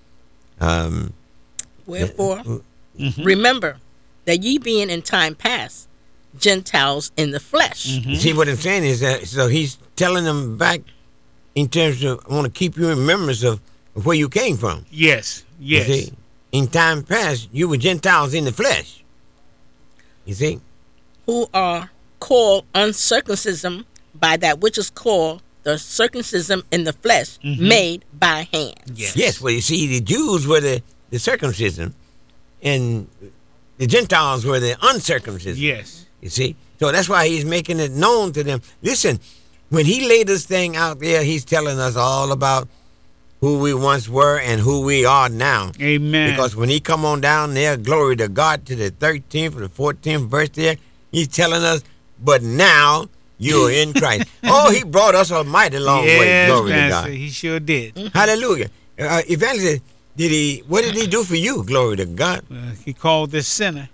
um, Wherefore, remember that ye being in time past Gentiles in the flesh. you see what I'm saying is that so he's telling them back in terms of I want to keep you in remembrance of, of where you came from. Yes. You Yes. see, in time past you were Gentiles in the flesh. You see, Who are called uncircumcision by that which is called the circumcision in the flesh made by hands. Yes. yes. Well, you see, the Jews were the the circumcision, and the Gentiles were the uncircumcision. Yes. You see? So that's why he's making it known to them. Listen, when he laid this thing out there, he's telling us all about who we once were and who we are now. Amen. Because when he come on down there, glory to God, to the thirteenth or the fourteenth verse there, he's telling us, but now you're in Christ. Oh, he brought us a mighty long way. yes, Glory to Pastor. God. He sure did. Hallelujah. Uh, evangelist, did he, what did he do for you? Glory to God. Uh, he called this sinner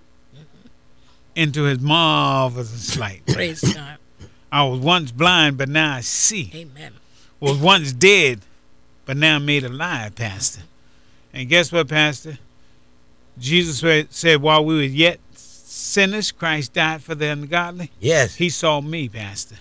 into his marvelous light. Praise God. I was once blind, but now I see. Amen. Was once dead, but now made alive, Pastor. And guess what, Pastor? Jesus said, said while we were yet sinners, Christ died for the ungodly. Yes. He saw me, Pastor.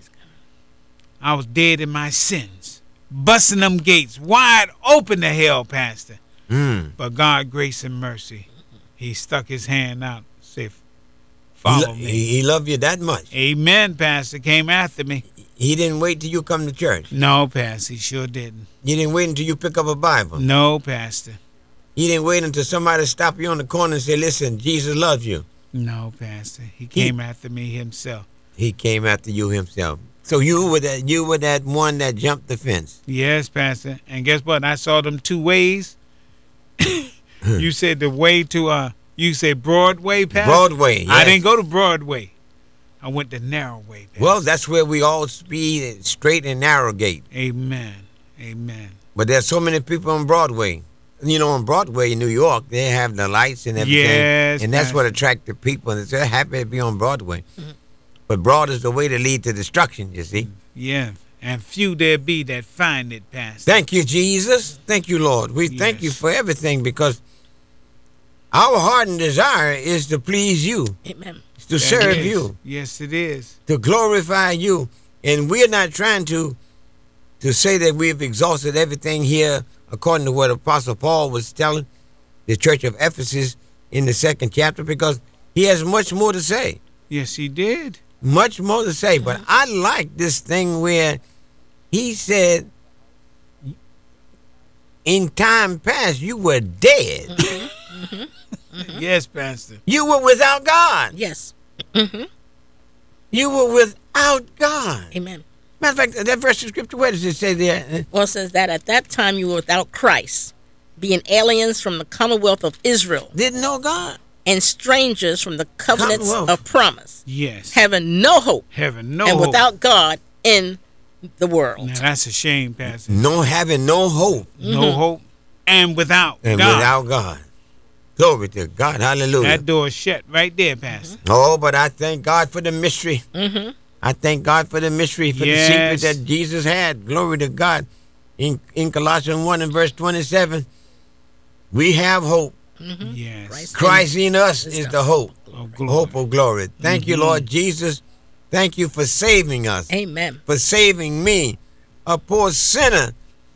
I was dead in my sins, busting them gates wide open to hell, Pastor. Mm. But God, grace and mercy, he stuck his hand out, said, He, follow lo- me. he, he loved you that much. Amen, Pastor. Came after me. He didn't wait till you come to church. No, Pastor, he sure didn't. You didn't wait until you pick up a Bible. No, Pastor. You didn't wait until somebody stop you on the corner and say, listen, Jesus loves you. No, Pastor. He came after me himself. He came after you himself. So you were that you were that one that jumped the fence. Yes, Pastor. And guess what? I saw them two ways. You said the way to uh you said Broadway, Pastor. Broadway. I yes. didn't go to Broadway. I went the narrow way, Pastor. Well, that's where we all speed straight and narrow gate. Amen. Amen. But there's so many people on Broadway. You know, on Broadway in New York, they have the lights and everything. Yes, and that's Pastor. what attracts the people. And they're happy to be on Broadway. But broad is the way to lead to destruction, you see. Yeah. And few there be that find it, Pastor. Thank you, Jesus. Thank you, Lord. We thank you Yes. for everything because our heart and desire is to please you, Amen. to That serve is. you, Yes, it is. to glorify you. And we're not trying to to say that we've exhausted everything here according to what Apostle Paul was telling the church of Ephesus in the second chapter, because he has much more to say. Yes, he did. Much more to say. But I like this thing where he said, in time past, you were dead. Mm-hmm. Mm-hmm. Mm-hmm. Yes, Pastor. You were without God. Yes. Mm-hmm. You were without God. Amen. Matter of fact, that verse of scripture, where does it say there? Well, it says that at that time you were without Christ, being aliens from the commonwealth of Israel Didn't know God. and strangers from the covenants Commonwealth. of promise, Yes. having no hope Heaven, no and hope. without God in the world. Now, that's a shame, Pastor. No having no hope No hope and without and God. without God. Glory to God. Hallelujah. That door is shut right there, Pastor. Oh, but I thank God for the mystery. Mm-hmm. I thank God for the mystery, for Yes. the secret that Jesus had. Glory to God. In, in Colossians one and verse twenty-seven, we have hope. Mm-hmm. Yes. Christ. Christ in us is the hope. Oh, glory. Hope of glory. Thank you, Mhm. Lord Jesus. Thank you for saving us, Amen. for saving me, a poor sinner.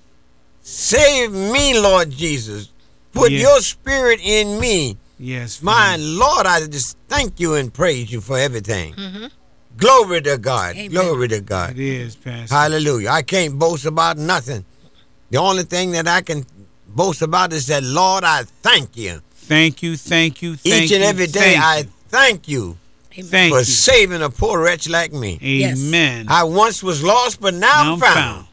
Save me, Lord Jesus. Put Yes. your spirit in me. Yes. My Father. Lord, I just thank you and praise you for everything. Mm-hmm. Glory to God. Amen. Glory to God. It is, Pastor. Hallelujah. I can't boast about nothing. The only thing that I can boast about is that, Lord, I thank you. Thank you, thank you, thank Each and you, every day, thank I you. thank you Amen. Thank for you. saving a poor wretch like me. Yes. Amen. I once was lost, but now, Now I'm found.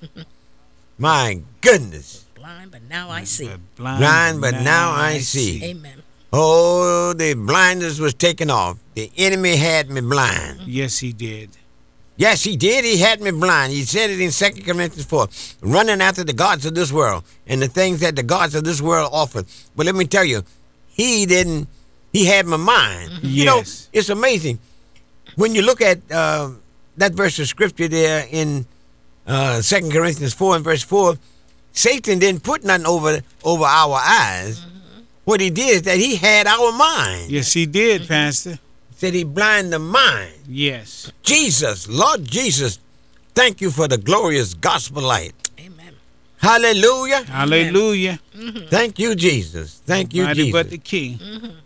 My goodness. Blind, but now I see. But blind, Blind, but now I see. Amen. Oh, the blindness was taken off. The enemy had me blind. Yes, he did. Yes, he did. He had me blind. He said it in Second Corinthians four, running after the gods of this world and the things that the gods of this world offer. But let me tell you, he didn't, he had my mind. Mm-hmm. You know, Yes. it's amazing. When you look at uh, that verse of scripture there in uh, Second Corinthians four and verse four, Satan didn't put nothing over, over our eyes. Mm-hmm. What he did is that he had our mind. Yes, he did, Pastor. Said he blind the mind. Yes. Jesus, Lord Jesus, thank you for the glorious gospel light. Amen. Hallelujah. Hallelujah. Thank you, Jesus. Thank you, Nobody Jesus. but the King.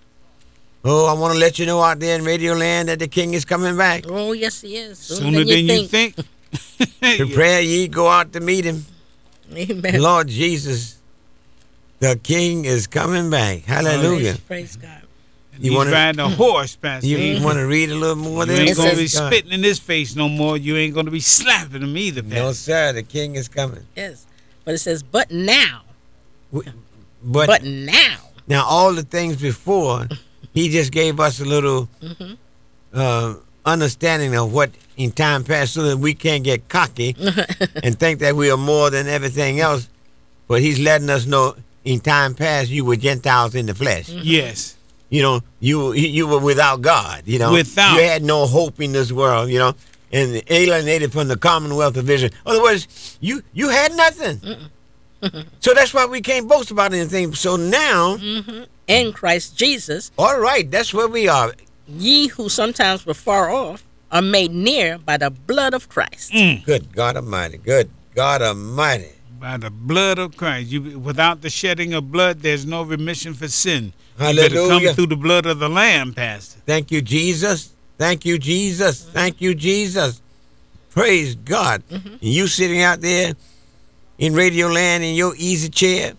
Oh, I want to let you know out there in Radio Land that the King is coming back. Oh, yes, he is. Sooner than you think. Prepare ye, go out to meet him. Amen. Lord Jesus, the King is coming back. Hallelujah. Praise, praise God. He's You wanna- riding a horse, Pastor. You You, want to read a little more there? ain't It going to says- be God. spitting in his face no more. You ain't going to be slapping him either, Pastor. No, sir. The King is coming. Yes. But it says, but now. We- But, But now. now, all the things before, he just gave us a little Mhm. uh, understanding of what in time past so that we can't get cocky and think that we are more than everything else. But he's letting us know in time past you were Gentiles in the flesh. Yes. You know, you you were without God. You know, Without. you had no hope in this world. You know, and alienated from the commonwealth of Israel. In other words, you you had nothing. So that's why we can't boast about anything. So now, Mm-hmm. In Christ Jesus, all right, that's where we are. ye who sometimes were far off are made near by the blood of Christ. Mm. Good God Almighty. Good God Almighty. By the blood of Christ. You, without the shedding of blood, there's no remission for sin. You better Hallelujah. come through the blood of the Lamb, Pastor. Thank you, Jesus. Thank you, Jesus. Thank you, Jesus. Praise God. And you sitting out there in Radio Land in your easy chair,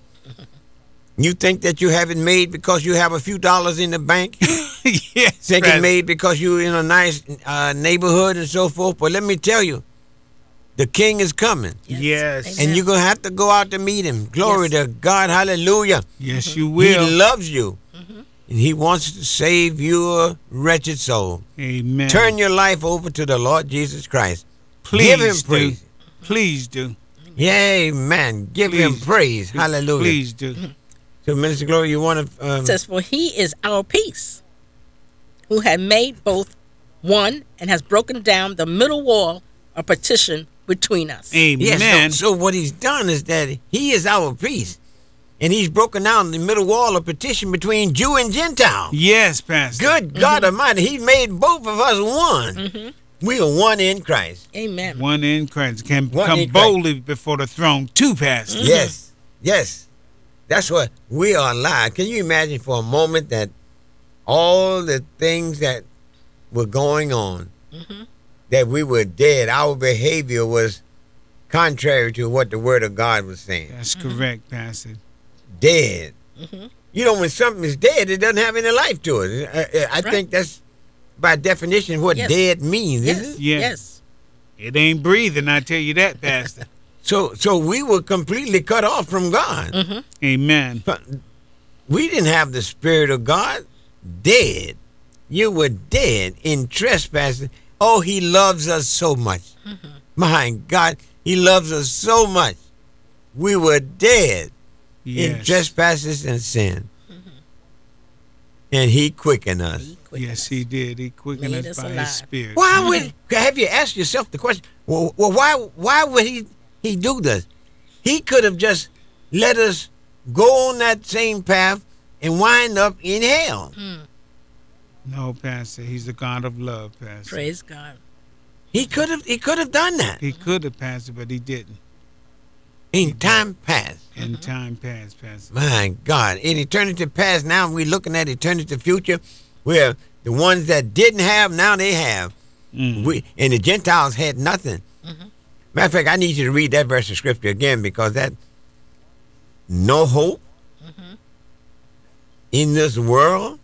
you think that you have it made because you have a few dollars in the bank? Yes, Think it Pastor. made because you're in a nice uh, neighborhood and so forth? But let me tell you, the King is coming. Yes. Amen. And you're going to have to go out to meet him. Glory Yes. to God. Hallelujah. Yes, you He will. loves you. And he wants to save your wretched soul. Amen. Turn your life over to the Lord Jesus Christ. Please Give him do. praise. Please do. Yeah, amen. Give him Please. praise. Hallelujah. Please do. So, Minister Glory, you want to... Um, It says, for he is our peace, who had made both one and has broken down the middle wall of partition between us. Amen. yes, so, so what he's done is that he is our peace. And he's broken down the middle wall of partition between Jew and Gentile. Yes, Pastor. Good God Almighty, he made both of us one. We are one in Christ. Amen. One in Christ can One come in Christ. boldly before the throne. Two, Pastor. Yes. Yes, that's what we are alive. Can you imagine for a moment that all the things that were going on, Mhm. that we were dead, our behavior was contrary to what the Word of God was saying. That's correct, Pastor. Dead. Mhm. You know, when something is dead, it doesn't have any life to it. I, I I Right. think that's by definition what Yes. dead means, Yes. isn't it? Yeah. Yes. It ain't breathing, I tell you that, Pastor. So, so we were completely cut off from God. Mhm. Amen. But we didn't have the Spirit of God. Dead. You were dead in trespassing. Oh, He loves us so much. My God, He loves us so much. We were dead in Yes. trespasses and sin. And He quickened us. He quickened Yes, us. he did. He quickened Made us us by alive. his spirit. Why would have you asked yourself the question? Well, well, why why would he he do this? He could have just let us go on that same path and wind up in hell. No, Pastor. He's the God of love, Pastor. Praise God. He could have he could have done that He could have, Pastor, but he didn't. in time past. In time past, Pastor. My God, in eternity past, now we're looking at eternity future, where the ones that didn't have, now they have. Mm. We and the Gentiles had nothing. Matter of fact, I need you to read that verse of scripture again, because that no hope in this world,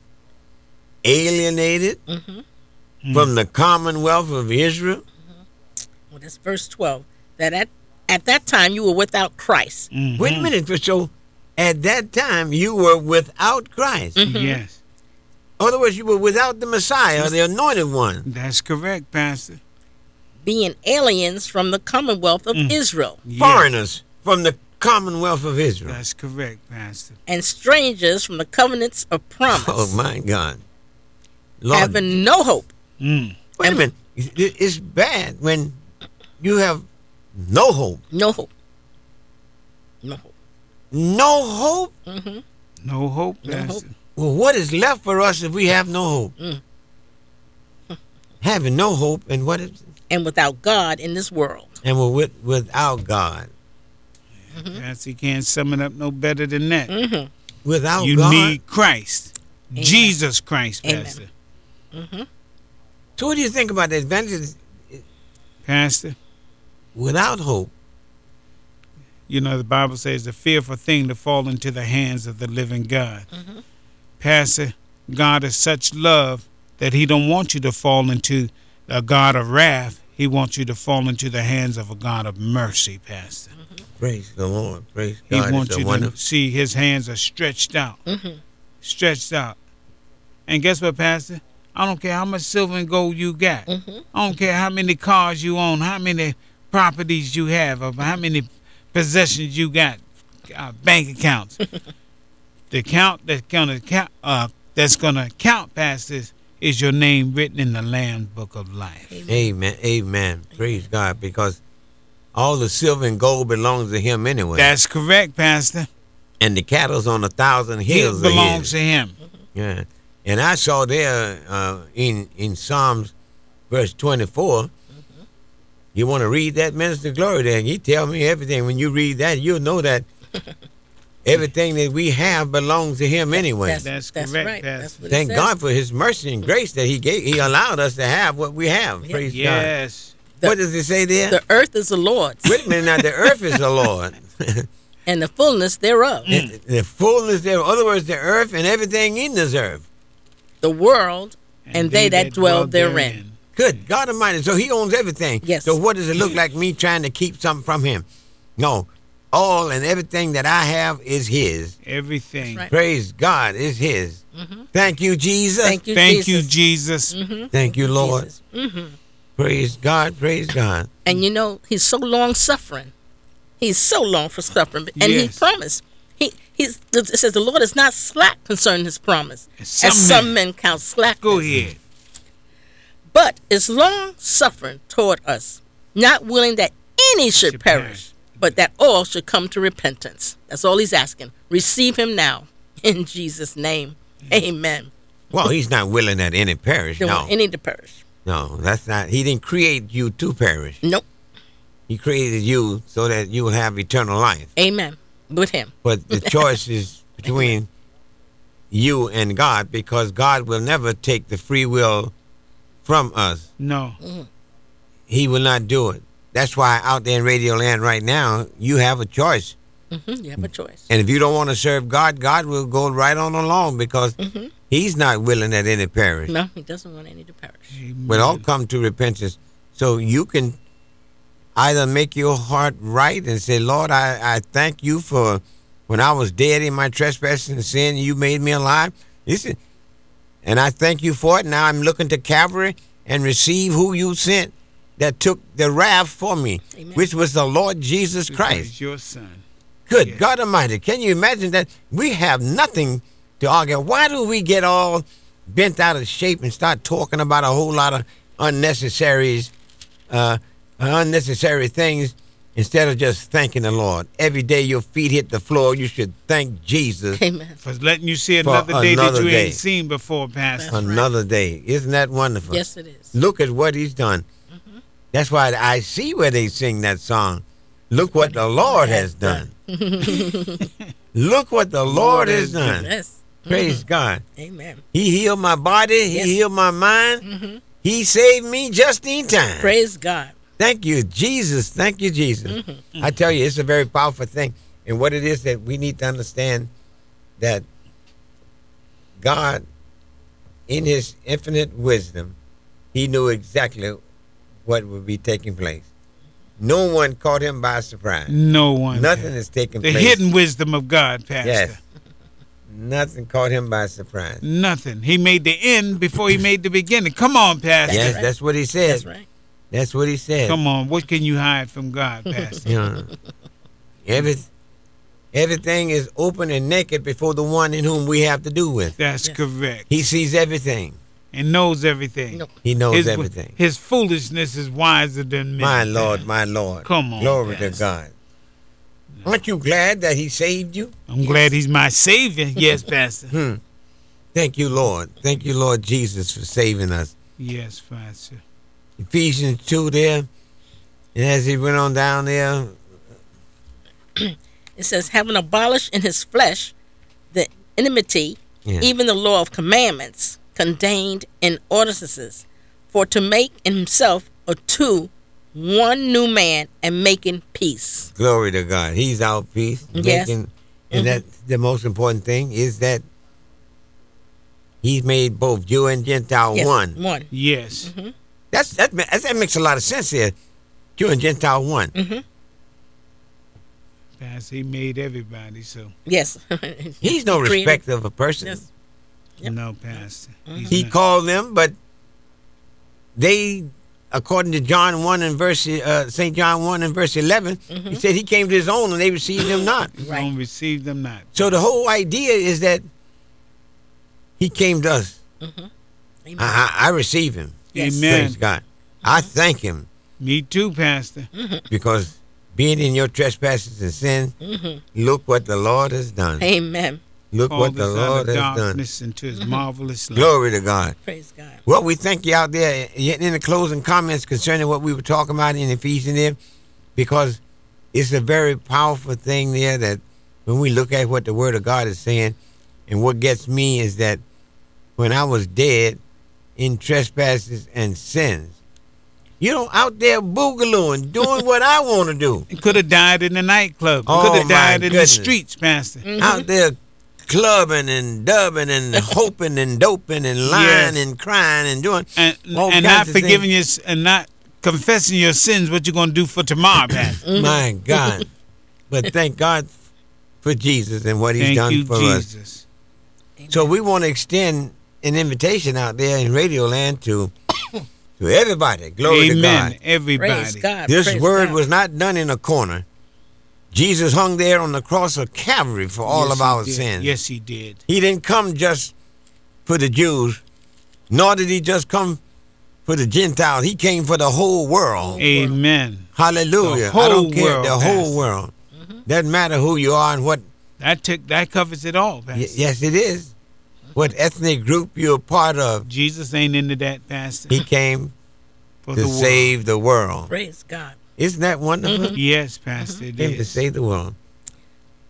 alienated Mhm. from the commonwealth of Israel. Well, that's verse twelve. That at at that time you were without Christ. Mhm. Wait a minute. So at that time you were without Christ. Yes. In other words, you were without the Messiah, the anointed one. That's correct, Pastor. Being aliens from the commonwealth of Israel Yes. Foreigners from the commonwealth of Israel. That's correct, Pastor. and strangers from the covenants of promise, Oh my God. Lord, having no hope. Mm. wait a minute. It- It's bad when you have no hope. No hope. No hope. No hope? Mm-hmm. No hope, No Pastor. hope. Well, what is left for us if we have no hope? Mm. Having no hope, and what is And without God in this world. and we're with, without God. Pastor, you can't sum it up no better than that. Mm-hmm. Without You God. need Christ. Amen. Jesus Christ, Amen. Pastor. Mm-hmm. So what do you think about the advantages Pastor, without hope? you know, the Bible says a fearful thing to fall into the hands of the living God. Mhm. Pastor, God is such love that he don't want you to fall into a God of wrath. He wants you to fall into the hands of a God of mercy, Pastor. Praise the Lord. Praise He God. wants It's a you to wonderful. see his hands are stretched out. Mm-hmm. Stretched out. And guess what, Pastor? I don't care how much silver and gold you got. Mm-hmm. I don't care how many cars you own, how many properties you have, or how many possessions you got, uh, bank accounts. The count that's gonna count, uh, that's gonna count, Pastor, is your name written in the Lamb's Book of Life. Amen. Amen. Praise God. Because all the silver and gold belongs to him anyway. That's correct, Pastor. and the cattle's on a thousand hills. It are belongs his. to him. Yeah. And I saw there uh, in in Psalms verse twenty-four. You want to read that, Minister Glory? There, he tell me everything. When you read that, you'll know that everything that we have belongs to him anyway. That's, That's that's correct, right. Pastor. That's what it Thank says. God for His mercy and grace that He gave. He allowed us to have what we have. Yeah. Praise Yes. God. What does it say there? The earth is the Lord's, Wait a minute now. The earth is the Lord. and the fullness thereof. And the fullness there. In other words, the earth and everything in this earth. The world and, they, that dwell therein. Good God Almighty. So He owns everything. Yes. So what does it look like me trying to keep something from Him? No. All and everything that I have is His. Everything. That's right. Praise God, is His. Mhm. Thank you, Jesus. Thank you, Thank Jesus. you, Jesus. Mm-hmm. Thank you, Lord. Jesus. Mm-hmm. Praise God. Praise God. And you know, he's so long suffering. He's so long for suffering. And he Yes. promised. He he's it says the Lord is not slack concerning his promise, Some as some men- men count slackness. Go ahead. But is long suffering toward us, not willing that any should Should perish, perish. but that all should come to repentance. That's all he's asking. Receive him now in Jesus' name. Amen. Well, He's not willing that any perish. Don't No. want any to perish. No, that's not. He didn't create you to perish. Nope. He created you so that you will have eternal life. Amen. with him. But the choice is between you and God, because God will never take the free will from us. No. He will not do it. That's why out there in Radio Land right now, you have a choice. Mm-hmm. You have a choice. And if you don't want to serve God, God will go right on along, because Mm-hmm. he's not willing that any perish. No, he doesn't want any to perish. But all come to repentance. So you can either make your heart right and say, Lord, I, I thank you for when I was dead in my trespasses and sin, you made me alive. Listen, and I thank you for it. Now I'm looking to Calvary and receive who you sent that took the wrath for me, Amen. which was the Lord Jesus Christ. It's your son. Good Yes. God Almighty. Can you imagine that? We have nothing to argue. Why do we get all bent out of shape and start talking about a whole lot of unnecessary, uh, unnecessary things instead of just thanking the Lord? Every day your feet hit the floor, you should thank Jesus. Amen. For letting you see For another day that another you day. ain't seen before, Pastor. That's Another day. Isn't that wonderful? Yes, it is. Look at what he's done. That's why I see where they sing that song. Look what the Lord has done. Look what the Lord has done. Yes. Praise God. Amen. He healed my body. He Yes. healed my mind. Mm-hmm. He saved me just in time. Praise God. Thank you, Jesus. Thank you, Jesus. Mm-hmm. I tell you, it's a very powerful thing. And what it is that we need to understand, that God, in his infinite wisdom, he knew exactly what would be taking place. No one caught him by surprise. No one. Nothing can. is taking The place. hidden wisdom of God, Pastor. Yes. Nothing caught him by surprise. Nothing. He made the end before he made the beginning. Come on, Pastor. Yes, right. that's what he said. That's right. That's what he said. Come on. What can you hide from God, Pastor? You know, every, everything is open and naked before the one in whom we have to do with. That's Yes. correct. He sees everything. And knows everything. No. He knows His, everything. his foolishness is wiser than men. My Lord, my Lord. Come on, Glory Pastor. to God. Aren't you glad that he saved you? I'm glad he's my savior. Yes, Pastor. Hmm. Thank you, Lord. Thank you, Lord Jesus, for saving us. Yes, Pastor. Ephesians two there. And as he went on down there, It says, having abolished in his flesh the enmity, Yeah. even the law of commandments contained in ordinances, for to make in himself a two, one new man, and making peace. glory to God. He's our peace. Yes. Making, and that the most important thing is that he's made both Jew and Gentile Yes, one. One. Yes. That's that. ma- That makes a lot of sense here. Jew and Gentile one. Mm-hmm. Pastor, he made everybody, so. Yes. He's no Created- respecter of a person. Yes. Yep. No, Pastor. He's He not. called them, but they, according to John one and verse uh, Saint John one and verse eleven, he said he came to his own and they received him not. Right. Don't receive them not. So the whole idea is that he came to us. Amen. I, I, I receive him. Yes. Amen. Praise God. I thank him Me too, Pastor. because being in your trespasses and sin, look what the Lord has done. Amen. Look Called what the us out Lord of has done. darkness into his marvelous light. Glory to God. Praise God. Well, we thank you out there in the closing comments concerning what we were talking about in Ephesians there, because it's a very powerful thing there that when we look at what the Word of God is saying, and what gets me is that when I was dead in trespasses and sins, you know, out there boogalooing, doing what I want to do, He could have died in the nightclub. He Oh, could have my died in goodness. the streets, Pastor. out there clubbing and dubbing and hoping and doping and lying Yes. and crying and doing And, all and kinds not of forgiving things. your and not confessing your sins. What you gonna do for tomorrow, Pastor? My God. But thank God for Jesus and what he's Thank done you, for us. Jesus. So we want to extend an invitation out there in Radio Land to to everybody. Glory Amen. to God. Everybody. Praise God. This Praise word God. was not done in a corner. Jesus hung there on the cross of Calvary for all Yes, of he our did. sins. Yes, he did. He didn't come just for the Jews, nor did he just come for the Gentiles. He came for the whole world. Amen. Hallelujah. The whole I don't care. world, the whole Pastor. world. Doesn't matter who you are and what. That took that covers it all, Pastor. Y- yes, it is. What ethnic group you're a part of. Jesus ain't into that, Pastor. He came for to the world. save the world. Praise God. Isn't that wonderful? Yes, Pastor. It He came to is. save the world.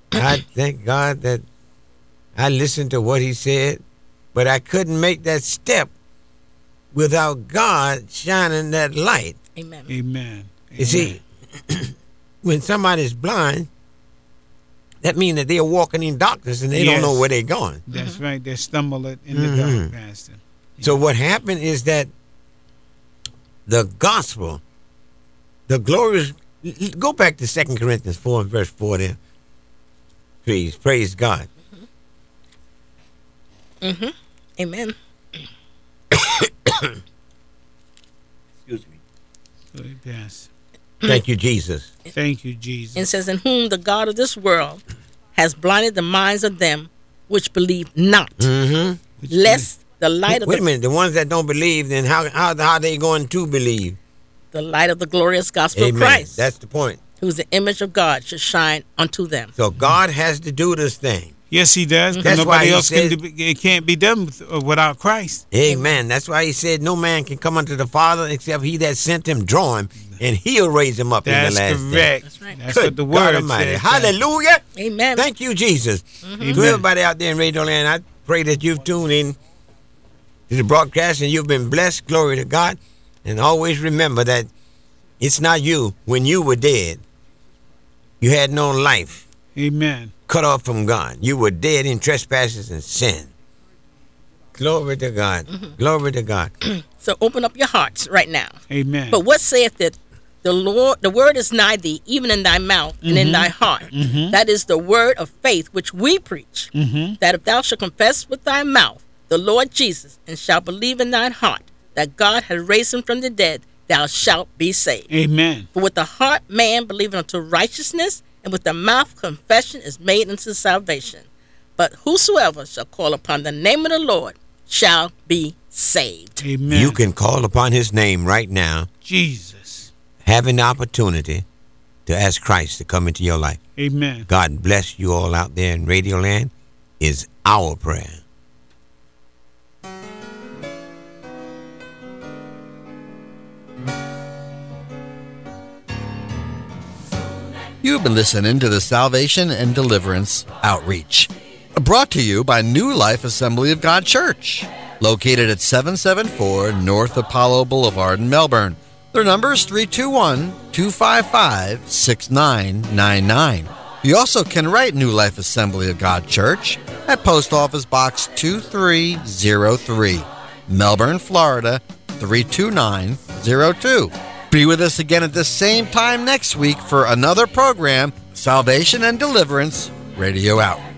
I thank God that I listened to what he said, but I couldn't make that step without God shining that light. Amen. Amen. You see, when somebody's blind, that means that they're walking in darkness and they Yes. don't know where they're going. That's mm-hmm. right. They stumble in the Mhm. dark, Pastor. So what happened is that the gospel, the glorious, go back to Second Corinthians four and verse four there. Please, praise God. Mm-hmm. Amen. Excuse me. Go ahead, Pastor. Thank you, Jesus. Thank you, Jesus. And says, in whom the God of this world has blinded the minds of them which believe not, Mm-hmm. lest the light of Wait the, a minute. The ones that don't believe, then how how how are they going to believe? the light of the glorious gospel Amen. of Christ, That's the point. who's the image of God, should shine unto them. So God has to do this thing. Yes, he does. 'Cause That's why nobody he else can says- do, it can't be done with, uh, without Christ. Amen. That's why he said, "No man can come unto the Father except he that sent him draw him, and he'll raise him up That's in the last day." correct. That's right. That's Good what the God word Almighty. says. Hallelujah. Amen. Thank you, Jesus. Amen. To everybody out there in Radio Land, I pray that you've tuned in to the broadcast and you've been blessed. Glory to God. And always remember that it's not you. When you were dead, you had no life, Amen. cut off from God. You were dead in trespasses and sin. Glory to God. Glory to God. So open up your hearts right now. Amen. But what saith that the Lord, the word is nigh thee, even in thy mouth and in thy heart. That is the word of faith which we preach. Mhm. That if thou shalt confess with thy mouth the Lord Jesus, and shalt believe in thine heart that God hath raised him from the dead, thou shalt be saved. Amen. For with the heart man believeth unto righteousness, and with the mouth confession is made unto salvation. But whosoever shall call upon the name of the Lord shall be saved. Amen. You can call upon his name right now, Jesus. having the opportunity to ask Christ to come into your life. Amen. God bless you all out there in Radio Land is our prayer. You've been listening to the Salvation and Deliverance Outreach, brought to you by New Life Assembly of God Church, located at seven seventy-four North Apollo Boulevard in Melbourne. Their number is three two one, two five five, six nine nine nine. You also can write New Life Assembly of God Church at Post Office Box two three zero three, Melbourne, Florida three two nine zero two. Be with us again at the same time next week for another program, Salvation and Deliverance Radio Outreach.